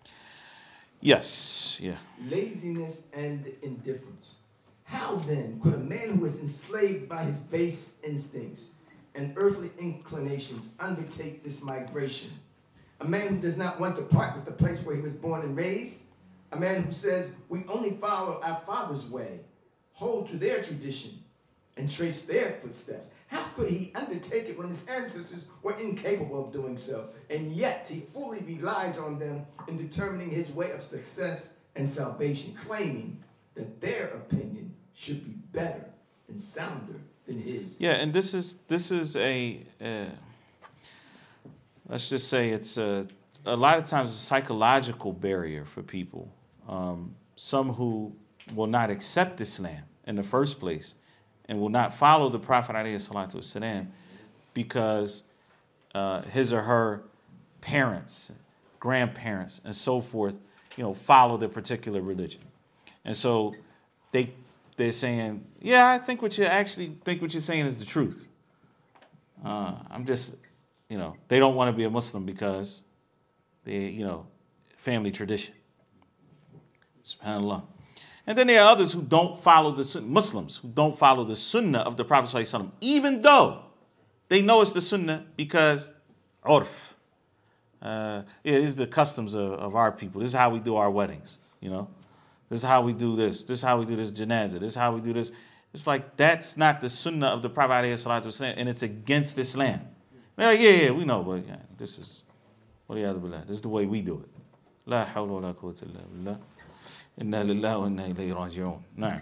yes, yeah. Laziness and indifference. How then could a man who is enslaved by his base instincts and earthly inclinations undertake this migration? A man who does not want to part with the place where he was born and raised? A man who says, we only follow our father's way, hold to their tradition, and trace their footsteps? How could he undertake it when his ancestors were incapable of doing so? And yet he fully relies on them in determining his way of success and salvation, claiming that their opinion should be better and sounder than his. Yeah, and this is this is a uh, let's just say it's a a lot of times a psychological barrier for people. Um, some who will not accept Islam in the first place and will not follow the Prophet alayhi salatu wasalam because uh, his or her parents, grandparents, and so forth, you know, follow the particular religion. And so they they're saying, yeah, I think what you actually think what you're saying is the truth. Uh, I'm just, you know, they don't want to be a Muslim because they, you know, family tradition. SubhanAllah. And then there are others who don't follow the Muslims who don't follow the Sunnah of the Prophet sallallahu alaihi wasallam, even though they know it's the Sunnah because urf. Uh, yeah, these are the customs of, of our people. This is how we do our weddings, you know. This is how we do this. This is how we do this janazah. This is how we do this. It's like that's not the sunnah of the Prophet ﷺ, and it's against Islam. They're like, yeah, yeah, we know, but yeah, this is this is the way we do it. La hawla wa la quwwata illa billah. Inna lillahi wa inna ilayhi raji'un. Nah.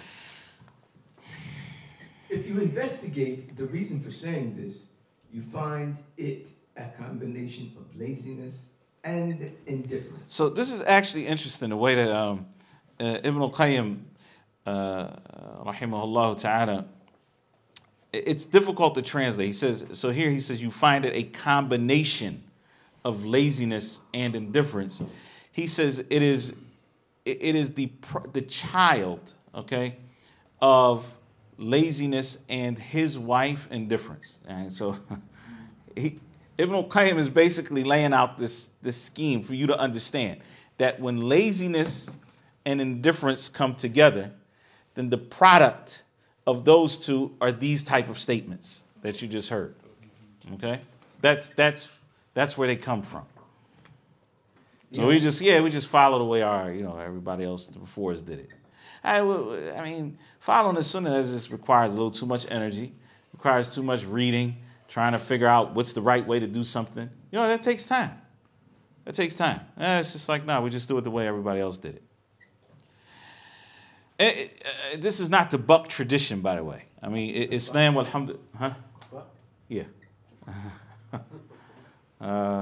If you investigate the reason for saying this, you find it a combination of laziness and indifference. So this is actually interesting, the way that um, uh, Ibn al-Qayyim, uh, rahimahullah ta'ala, it's difficult to translate. He says, so here he says, you find it a combination of laziness and indifference. He says it is it is the the child, okay, of laziness and his wife indifference. And so he, Ibn al-Qayyim is basically laying out this, this scheme for you to understand that when laziness and indifference come together, then the product of those two are these type of statements that you just heard. Okay? That's that's that's where they come from. So yeah. we just yeah, we just follow the way our, you know, everybody else before us did it. I, I mean, following the sunnah just requires a little too much energy, requires too much reading, trying to figure out what's the right way to do something. You know, that takes time. That takes time. Eh, it's just like, no, we just do it the way everybody else did it. It, it uh, this is not to buck tradition, by the way. I mean, it, Islam, alhamdulillah, huh? Yeah. uh,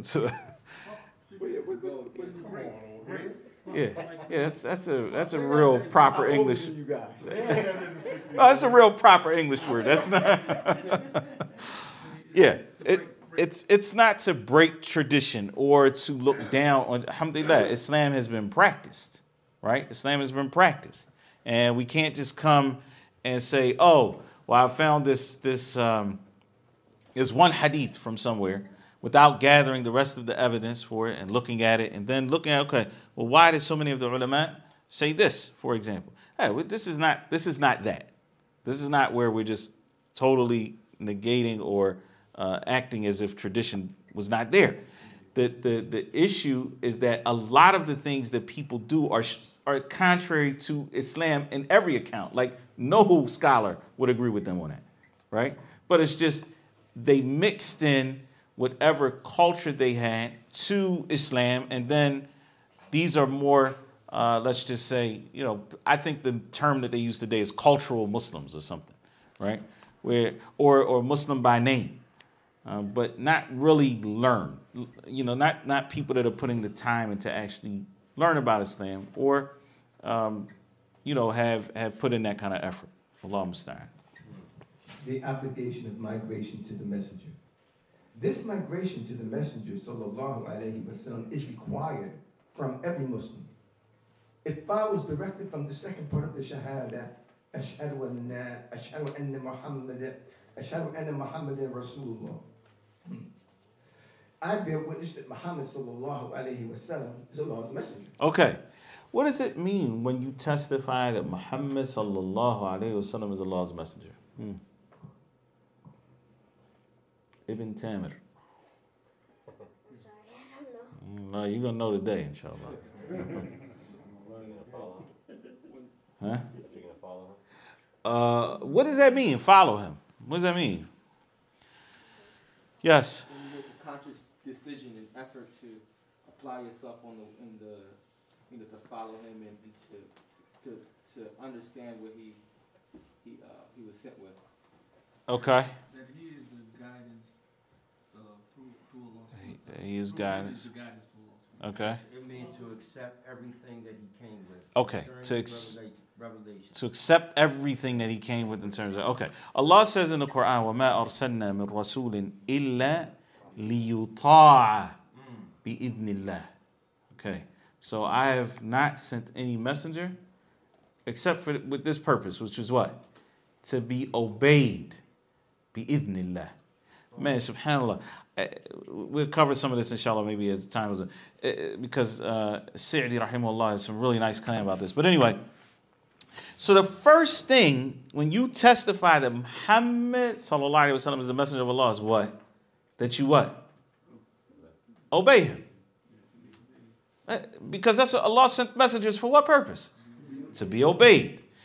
Yeah, yeah, that's that's a that's a real proper English. Oh, that's a real proper English word. That's not. Yeah, it it's it's not to break tradition or to look down on. Alhamdulillah, Islam has been practiced, right? Islam has been practiced, and we can't just come and say, "Oh, well, I found this this um, this one hadith from somewhere," without gathering the rest of the evidence for it and looking at it and then looking at, okay, well, why did so many of the ulama say this, for example? Hey, well, this is not this is not that. This is not where we're just totally negating or uh, acting as if tradition was not there. The, the, the issue is that a lot of the things that people do are, are contrary to Islam in every account. Like, no scholar would agree with them on that, right? But it's just they mixed in whatever culture they had to Islam, and then these are more, uh, let's just say, you know, I think the term that they use today is cultural Muslims or something, right? Where or or Muslim by name, uh, but not really learn, you know, not not people that are putting the time into actually learn about Islam or, um, you know, have have put in that kind of effort. Allah musta'an. The application of migration to the messenger. This migration to the messenger, sallallahu alayhi wasallam, is required from every Muslim. It follows directly from the second part of the Shahada, Ashhadu anna, Ashhadu anna Muhammad, Ashhadu anna Muhammadan Rasulullah. Hmm. I bear witness that Muhammad sallallahu alayhi wasallam is Allah's messenger. Okay. What does it mean when you testify that Muhammad sallallahu alayhi wasallam is Allah's messenger? Hmm. Ibn Tamir. No, you're going to know today, inshallah. Huh? Uh, what does that mean, follow him? What does that mean? Yes? When you make a conscious decision and effort to apply yourself on the, in the, you know, to follow him and, and to, to to understand what he he uh, he was sent with. Okay. That he is the guidance uh, through, through Allah. He, he is guidance. guidance to Allah. Okay. It means to accept everything that he came with. Okay. To, ex- revelation. to accept everything that he came with in terms of, okay. Allah says in the Quran, وَمَا أَرْسَلْنَا مِن رَسُولٍ إِلَّا لِيُطَاعَ بِإِذْنِ اللَّهِ. Okay. So I have not sent any messenger except for with this purpose, which is what? To be obeyed. بِإِذْنِ اللَّهِ. Man, subhanAllah. Uh, we'll cover some of this, inshallah, maybe as time goes on. Uh, because uh, Sa'di, rahimahullah, has some really nice claim about this. But anyway, so the first thing, when you testify that Muhammad, sallallahu alayhi wa sallam, is the messenger of Allah, is what? That you what? Obey him. Uh, because that's what Allah sent messengers for what purpose? To be obeyed.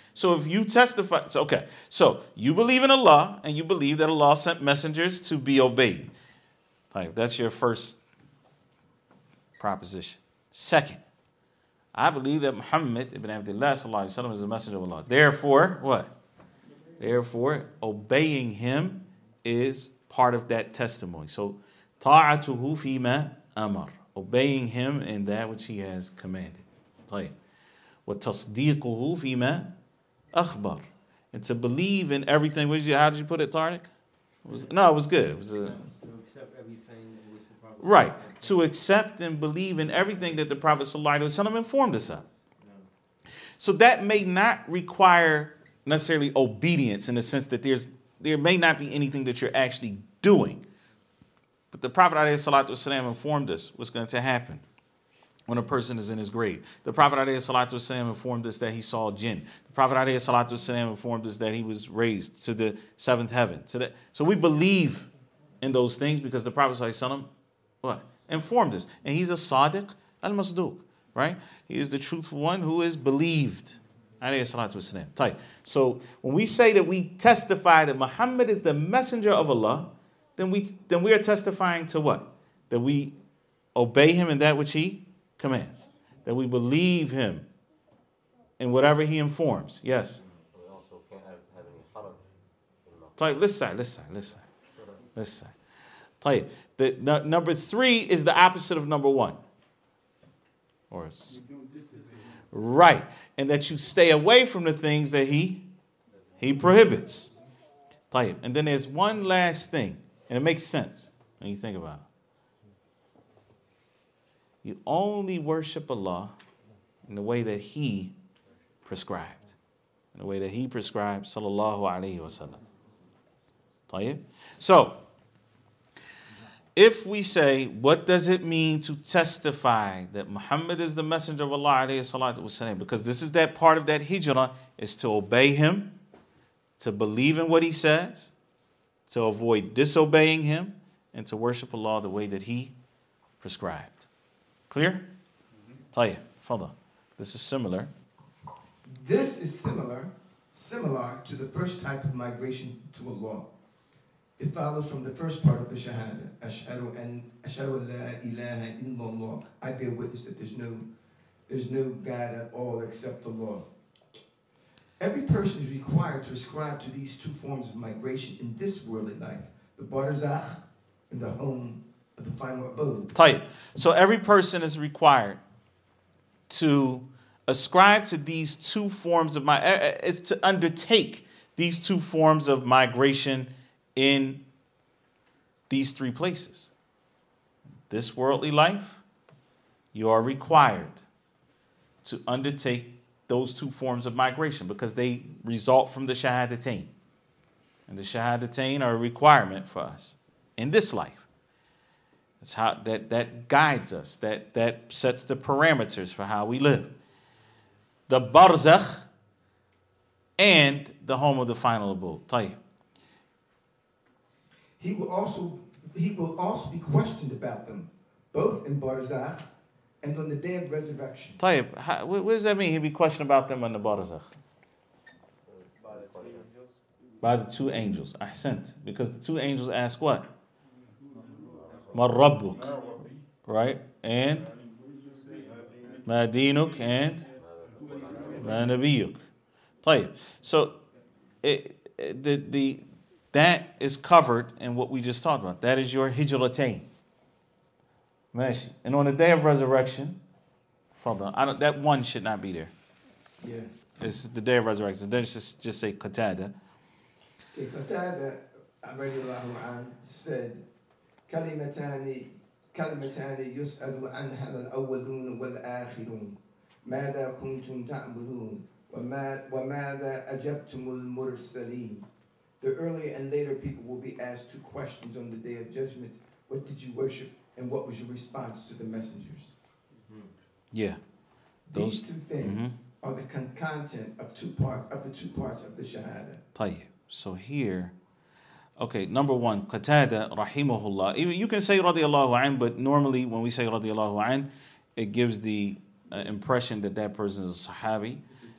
So if you testify, so okay, so you believe in Allah and you believe that Allah sent messengers to be obeyed. Like, that's your first proposition. Second, I believe that Muhammad ibn Abdullah sallallahu alaihi wasallam is a messenger of Allah. Therefore, what? Therefore, obeying him is part of that testimony. So, ta'atuhu fima amar. Obeying him in that which he has commanded. طيب. وتصديقه فيما أخبر. And to believe in everything. What did you, how did you put it, Tariq? It was, no, it was good. It was a, To accept everything which the Prophet right. To accept and believe in everything that the Prophet ﷺ informed us of. So that may not require necessarily obedience in the sense that there's there may not be anything that you're actually doing. But the Prophet ﷺ informed us what's going to happen when a person is in his grave. The Prophet ﷺ informed us that he saw jinn. The Prophet ﷺ informed us that he was raised to the seventh heaven. So, that, so we believe in those things because the Prophet ﷺ what? Informed us. And he's a Sadiq al-Masduq, right? He is the truthful one who is believed. So when we say that we testify that Muhammad is the messenger of Allah, then we then we are testifying to what? That we obey him in that which he commands. That we believe him in whatever he informs. Yes. We also can't have, have any haraj in the Type, listen, listen, listen. Listen. Type. The no, number three is the opposite of number one. Or it's, right. And that you stay away from the things that he he prohibits. Type. And then there's one last thing. And it makes sense when you think about it. You only worship Allah in the way that he prescribed. In the way that he prescribed, sallallahu alayhi wa sallam. Tayyib? So, if we say, what does it mean to testify that Muhammad is the messenger of Allah alayhi salatu wasalam? Because this is that part of that hijrah, is to obey him, to believe in what he says, to avoid disobeying him, and to worship Allah the way that he prescribed. Clear? Tayyib, fadda. This is similar. This is similar, similar to the first type of migration to Allah. It follows from the first part of the Shahada. Ashhadu an ashhadu an la ilaha illallah. I bear witness that there's no, there's no God at all except Allah. Every person is required to ascribe to these two forms of migration in this worldly life, the barzakh and the home of the final abode. Tayyib. So every person is required to ascribe to these two forms of my is to undertake these two forms of migration in these three places. This worldly life, you are required to undertake those two forms of migration because they result from the Shahadatain. And the Shahadatain are a requirement for us in this life. That's how that, that guides us, that, that sets the parameters for how we live. The barzakh and the home of the final abode. Tayyib. He will also he will also be questioned about them, both in barzakh and on the day of resurrection. Tayyib, how, what, what does that mean? He'll be questioned about them on the barzakh. By the two angels. Ahsant. Because the two angels ask what? Ma rabbuk. Right? And ma dinuk and ma nabiyuk. Tayyib. So it, it, the, the, that is covered in what we just talked about. That is your hijratain. Mashi. And on the day of resurrection, I don't, that one should not be there. Yeah. It's the day of resurrection. Then just, just say Qatada. Okay, Qatada radiallahu anhu said, كلمتان كلمتان يسأل عنها الأولون والآخرون ماذا كنتم تعبدون وما وماذا أجبتم المرسلين. The earlier and later people will be asked two questions on the day of judgment. What did you worship and what was your response to the messengers? Yeah. Those, These two things mm-hmm. are the con- content of two parts of the two parts of the Shahada. Tayyib. So here, okay, number one, Qatada rahimahullah. Even you can say radiyallahu an, but normally when we say radiyallahu an, it gives the uh, impression that that person is a sahabi.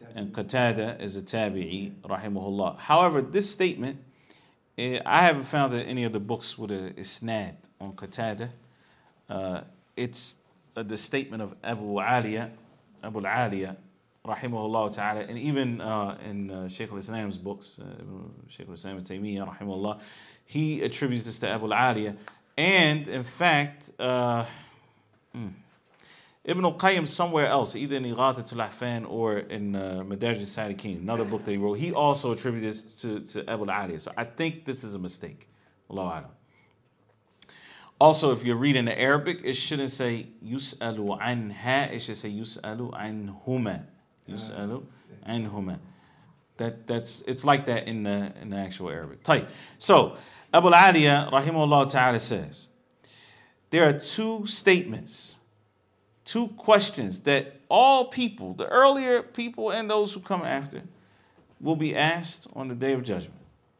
and Qatada is a tabi'i, rahimahullah. However, this statement, eh, I haven't found in any of the books with a isnad on Qatada. Uh, it's uh, the statement of Abu Aliya, Abu Aliya, rahimahullah ta'ala, and even uh, in uh, Shaykh al-Islam's books, uh, Shaykh al-Islam ibn Taymiyyah, rahimahullah, he attributes this to Abu Aliya. And in fact, uh, hmm, Ibn al-Qayyim somewhere else, either in Ighathatul Ahfan or in uh, Madarij al-Salikin, another book that he wrote, he also attributed this to, to Abu Aliya. So I think this is a mistake. Allahu a'lam. Also, if you're reading the Arabic, it shouldn't say yus'alu anha, it should say yus'alu anhuma. Yus'alu anhuma. That that's it's like that in the in the actual Arabic. Type. So Abu Aliya rahimahullah ta'ala says, there are two statements, two questions that all people, the earlier people and those who come after, will be asked on the Day of Judgment.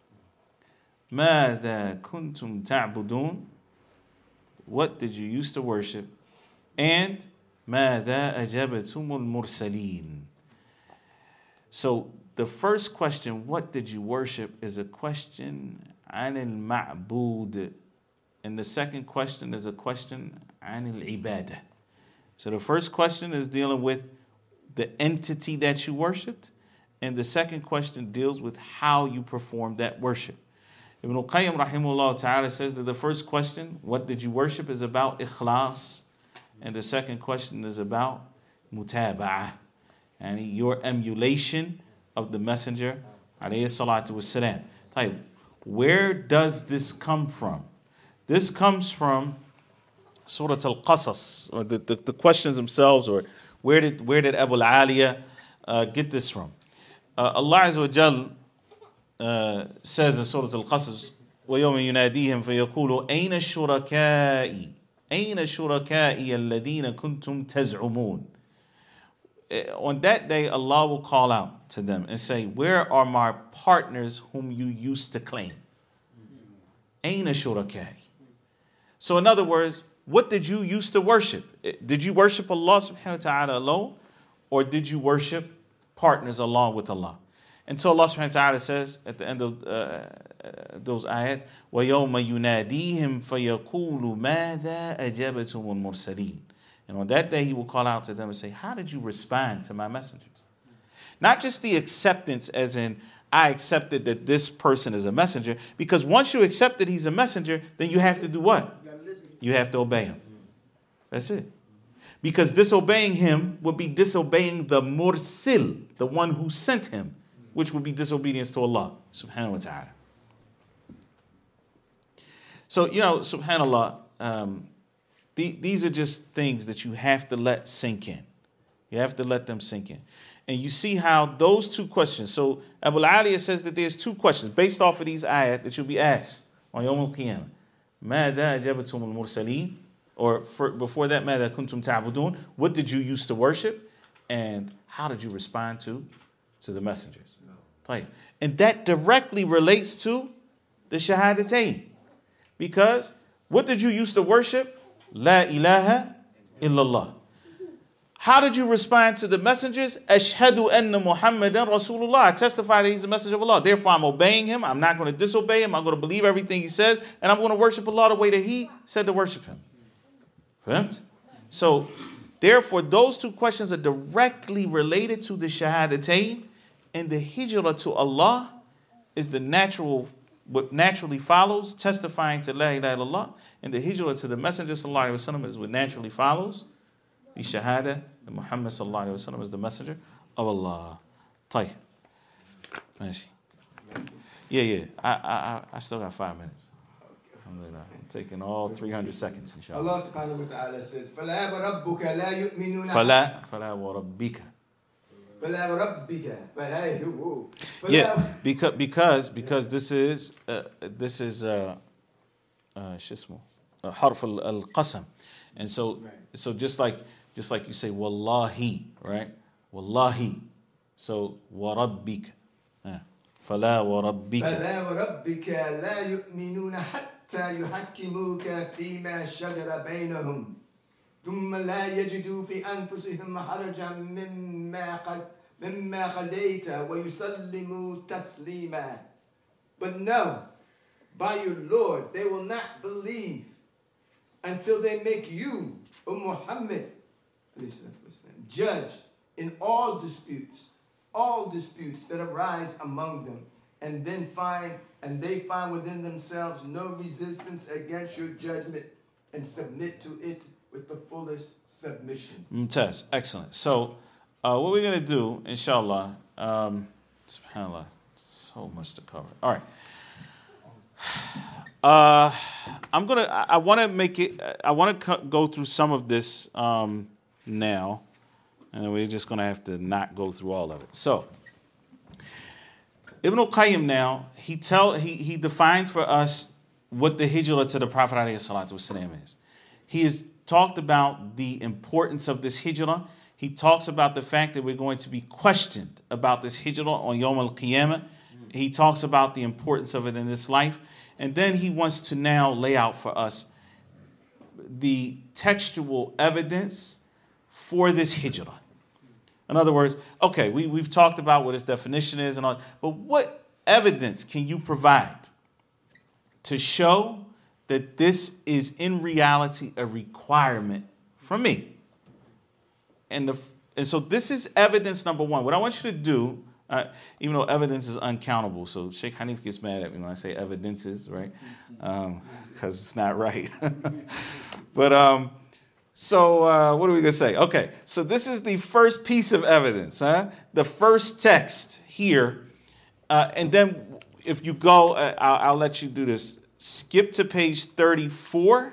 ماذا كنتم تعبدون? What did you used to worship? And ماذا أجبتم المرسلين? So the first question, what did you worship, is a question عن المعبود. And the second question is a question عن العبادة. So the first question is dealing with the entity that you worshipped, and the second question deals with how you performed that worship. Ibn al-Qayyim rahimahullah ta'ala says that the first question, what did you worship, is about ikhlas, and the second question is about mutaba'ah, and your emulation of the Messenger alayhi salatu wassalam. Like, where does this come from? This comes from Surah Al-Qasas, or the, the, the questions themselves, or where did where did Abu Aliya uh, get this from? Uh, Allah Azza wa Jal uh, says in Surah Al-Qasas, وَيَوْمَ يُنَادِيهِمْ فَيَقُولُ أَيْنَ الشُّرَكَاءِ أَيْنَ الشُّرَكَاءِ الَّذِينَ كُنْتُمْ تَزْعُمُونَ. On that day, Allah will call out to them and say, where are my partners whom you used to claim? أَيْنَ الشُّرَكَاءِ. So in other words, what did you used to worship? Did you worship Allah subhanahu wa ta'ala alone, or did you worship partners along with Allah? And so Allah subhanahu wa ta'ala says at the end of uh, those ayat, وَيَوْمَ يُنَادِيهِمْ فَيَقُولُ مَاذَا أَجَبَتُمُ الْمُرْسَلِينَ. And on that day he will call out to them and say, how did you respond to my messengers? Not just the acceptance as in, I accepted that this person is a messenger, because once you accept that he's a messenger, then you have to do what? You have to obey him. That's it. Because disobeying him would be disobeying the mursil, the one who sent him, which would be disobedience to Allah subhanahu wa ta'ala. So, you know, subhanallah, um, the, these are just things that you have to let sink in. You have to let them sink in. And you see how those two questions, so Abu Aliya says that there's two questions based off of these ayat that you'll be asked on Yawm al-Qiyamah. ماذا أجبتم المرسلين? Or for, before that, ماذا كنتم تعبدون? What did you used to worship? And how did you respond to, to the messengers? No. And that directly relates to the Shahadatayn. Because what did you used to worship? La ilaha illallah. How did you respond to the messengers? Ashhadu anna Muhammadan Rasulullah. I testify that he's a messenger of Allah. Therefore, I'm obeying him. I'm not going to disobey him. I'm going to believe everything he says. And I'm going to worship Allah the way that he said to worship him. Right? So, therefore, those two questions are directly related to the Shahadatayn. And the hijrah to Allah is the natural, what naturally follows, testifying to La ilaha illallah. And the hijrah to the Messenger sallallahu alaihi wasallam is what naturally follows. The Shahada, and Muhammad sallallahu alaihi wasallam is the messenger of Allah. Tay. Yeah, yeah. I, I, I still got five minutes. I'm taking all three hundred seconds, inshallah. Allah subhanahu wa ta'ala says, فَلَا وَرَبُّكَ لَا يُؤْمِنُونَ فَلَا فَلَا وَرَبِّكَ. فَلَا وَرَبِّكَ فَلَا Yeah, because because because this is uh, this is uh, uh, shismo, uh, harf al-qasam, and so so just like. Just like you say, Wallahi, right? Wallahi. So, وَرَبِّكَ. فَلَا وَرَبِّكَ. فَلَا وَرَبِّكَ لَا يُؤْمِنُونَ حَتَّى يُحَكِّمُوكَ فِي مَا شَجَرَ بَيْنَهُمْ ثُمَّ لَا يَجِدُوا فِي أَنفُسِهِمْ حَرَجًا مِمَّا مما قضيت ويسلموا تسليما. But no, by your Lord, they will not believe until they make you, O Muhammad, judge in all disputes, all disputes that arise among them, and then find, and they find within themselves no resistance against your judgment, and submit to it with the fullest submission. Mumtaz, excellent. So, uh, what we're going to do, inshallah, um, subhanAllah, so much to cover. All right. Uh, I'm going to, I, I want to make it, I want to go through some of this um, now, and we're just going to have to not go through all of it. So, Ibn al-Qayyim now, he, tell, he, he defines for us what the hijrah to the Prophet ﷺ is. He has talked about the importance of this hijrah. He talks about the fact that we're going to be questioned about this hijrah on Yawm al-Qiyamah. He talks about the importance of it in this life. And then he wants to now lay out for us the textual evidence for this hijrah. In other words, okay, we, we've talked about what its definition is and all, but what evidence can you provide to show that this is in reality a requirement from me? And, the, and so this is evidence number one. What I want you to do, uh, even though evidence is uncountable, so Sheikh Hanif gets mad at me when I say evidences, right? Because um, it's not right. But um, so uh, what are we going to say? Okay, so this is the first piece of evidence, huh? The first text here. Uh, and then if you go, uh, I'll, I'll let you do this. Skip to page thirty-four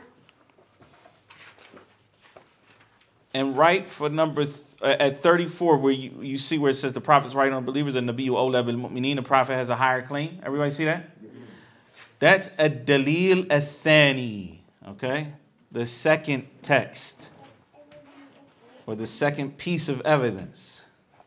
and write for number th- at thirty-four where you, you see where it says the prophet's writing on believers and Nabiyyu awla bil mu'mineen. The prophet has a higher claim. Everybody see that? That's a dalil athani. Okay, the second text or the second piece of evidence.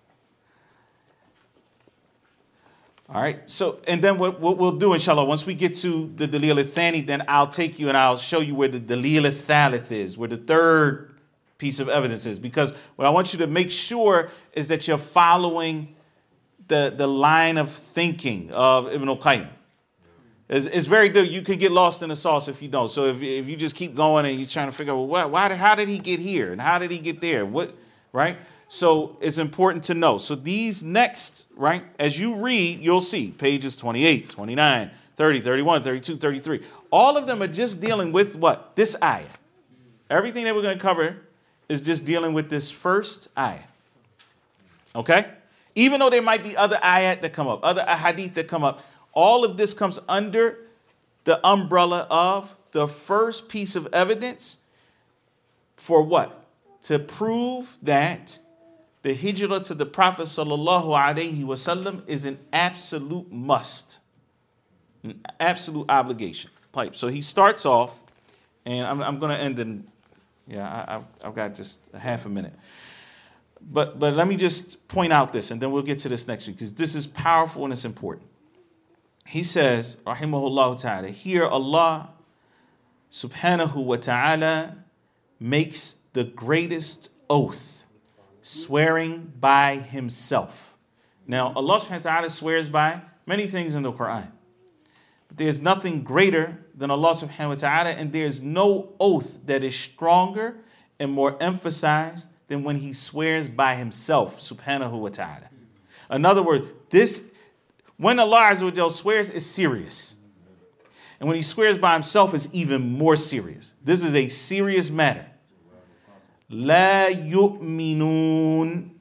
All right, so, and then what, what we'll do, inshallah, once we get to the Dalil al-Thani, then I'll take you and I'll show you where the Dalil al-Thalith is, where the third piece of evidence is. Because what I want you to make sure is that you're following the, the line of thinking of Ibn al-Qayyim. It's, it's very good. You could get lost in the sauce if you don't. So if, if you just keep going and you're trying to figure out, well, why, why did, how did he get here? And how did he get there? What, right? So it's important to know. So these next, right, as you read, you'll see pages twenty-eight, twenty-nine, thirty, thirty-one, thirty-two, thirty-three. All of them are just dealing with what? This ayah. Everything that we're going to cover is just dealing with this first ayah. Okay? Even though there might be other ayat that come up, other ahadith that come up, all of this comes under the umbrella of the first piece of evidence for what? To prove that the hijrah to the Prophet sallallahu alaihi wasallam is an absolute must, an absolute obligation. Type. So he starts off, and I'm, I'm going to end in, yeah, I, I've, I've got just a half a minute. But but let me just point out this, and then we'll get to this next week, because this is powerful and it's important. He says, rahimahullah ta'ala, here Allah subhanahu wa ta'ala makes the greatest oath, swearing by himself. Now, Allah subhanahu wa ta'ala swears by many things in the Quran. But there's nothing greater than Allah subhanahu wa ta'ala, and there's no oath that is stronger and more emphasized than when he swears by himself, subhanahu wa ta'ala. In other words, this, when Allah Azza wa Jal swears, is serious. And when he swears by himself, it's even more serious. This is a serious matter. La yu'minun.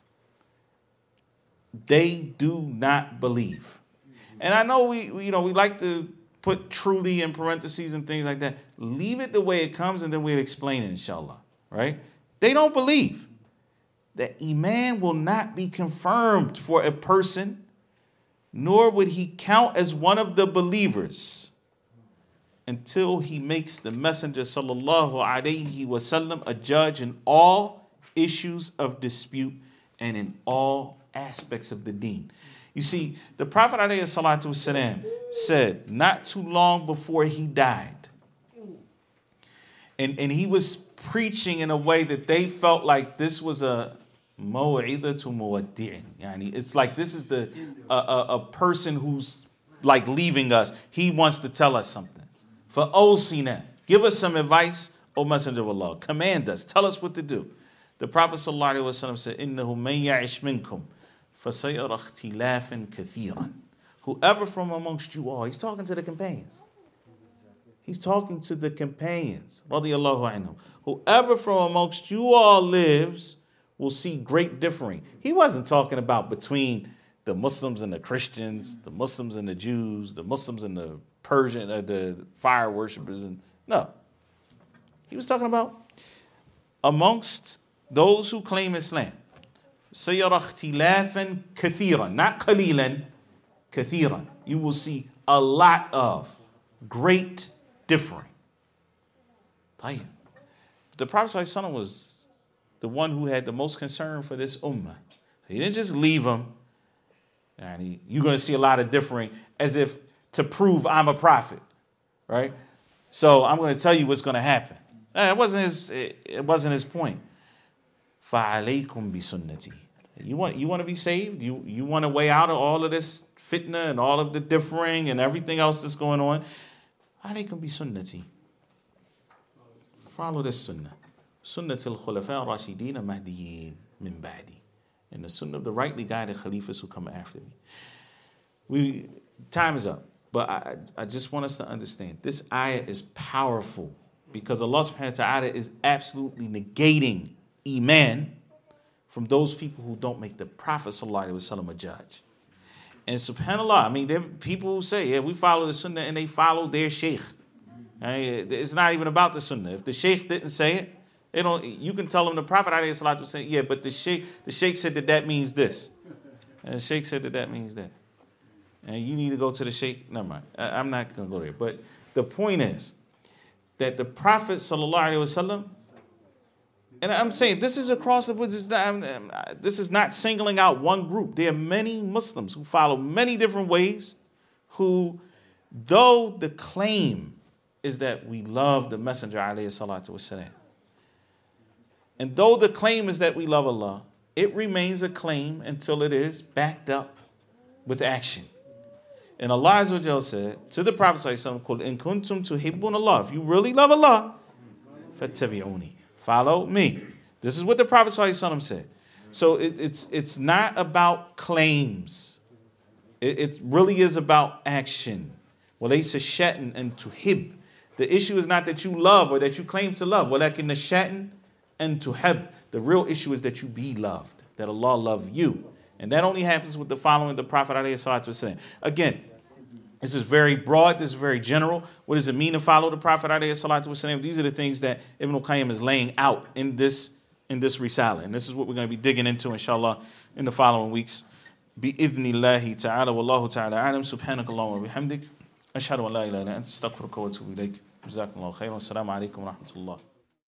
They do not believe. And I know we, we, you know, we like to put truly in parentheses and things like that. Leave it the way it comes, and then we'll explain it, inshallah. Right? They don't believe that Iman will not be confirmed for a person, nor would he count as one of the believers until he makes the Messenger sallallahu alaihi wasallam a judge in all issues of dispute and in all aspects of the deen. You see, the Prophet alayhi salatu wasalam said not too long before he died, and, and he was preaching in a way that they felt like this was a Maw'idatu muwaddi'in. Yani it's like this is the a, a, a person who's like leaving us. He wants to tell us something. For awsina, give us some advice, O Messenger of Allah. Command us. Tell us what to do. The Prophet sallallahu alaihi wasallam said, "Innahu man ya'ish minkum, fasayara ikhtilafan kathiran." Whoever from amongst you all, he's talking to the companions. He's talking to the companions. Radiyallahu anhum. Whoever from amongst you all lives will see great differing. He wasn't talking about between the Muslims and the Christians, the Muslims and the Jews, the Muslims and the Persian, uh, the fire worshippers, and no. He was talking about amongst those who claim Islam. Sayyara ikhtilafan kathiran, not qalilan, kathiran. You will see a lot of great differing. Tayyib. The Prophet ﷺ was the one who had the most concern for this ummah. He didn't just leave them. And he, you're going to see a lot of differing as if to prove I'm a prophet, right? So I'm going to tell you what's going to happen. Eh, It wasn't his. It it wasn't his point. فَعَلَيْكُمْ بِسُنَّتِي. You want you want to be saved. You you want to weigh out of all of this fitna and all of the differing and everything else that's going on. عَلَيْكُمْ بِسُنَّتِي. Follow this sunnah. Sunnatul khulafa rashidin mahdiyyin min ba'di. And the sunnah of the rightly guided khalifas who come after me. We time is up, but I, I just want us to understand this ayah is powerful because Allah subhanahu wa ta'ala is absolutely negating iman from those people who don't make the Prophet sallallahu alaihi wasallam a judge. And subhanallah, I mean, there are people who say, yeah, we follow the sunnah and they follow their sheikh. I mean, it's not even about the sunnah. If the sheikh didn't say it, they don't. You can tell them the Prophet alayhi salatu was saying, yeah, but the sheikh, the sheikh said that that means this. And the sheikh said that that means that. And you need to go to the sheikh. Never mind. I, I'm not going to go there. But the point is that the Prophet sallallahu alaihi wasallam, and I'm saying this is across the board. This is not, I'm- I'm- this is not singling out one group. There are many Muslims who follow many different ways who, though the claim is that we love the Messenger alayhi salatu wasalam, and though the claim is that we love Allah, it remains a claim until it is backed up with action. And Allah Azza wa Jalla said to the Prophet sallallahu alaihi wasallam, "Qul in kuntum tuhibbun Allah." If you really love Allah, fattabi'uni. Follow me. This is what the Prophet sallallahu alaihi wasallam said. So it, it's it's not about claims. It, it really is about action. وَلَيْسَ الشَّأْنَ أَن تُحِبْ. The issue is not that you love or that you claim to love. وَلَكِنَّ الشَّأْنَ أَن تُحَبْ. The real issue is that you be loved, that Allah love you. And that only happens with the following the Prophet alayhi salatu wasalam. Again, this is very broad, this is very general. What does it mean to follow the Prophet alayhi salatu wasalam? These are the things that Ibn al-Qayyim is laying out in this in this risala. And this is what we're going to be digging into, inshallah, in the following weeks. بِإِذْنِ اللَّهِ تَعَالَى وَاللَّهُ تَعَالَى أَعْلَمُ سُبْحَانَكَ اللَّهُمَّ وَبِحَمْدِكَ أَشْهَدُ أَن لَا إِلَهَ إِلَّا أَنتَ أَسْتَغْفِرُكَ وَأَتُوبُ إِلَيْكَ جزاكم الله خيرا والسلام عليكم ورحمة الله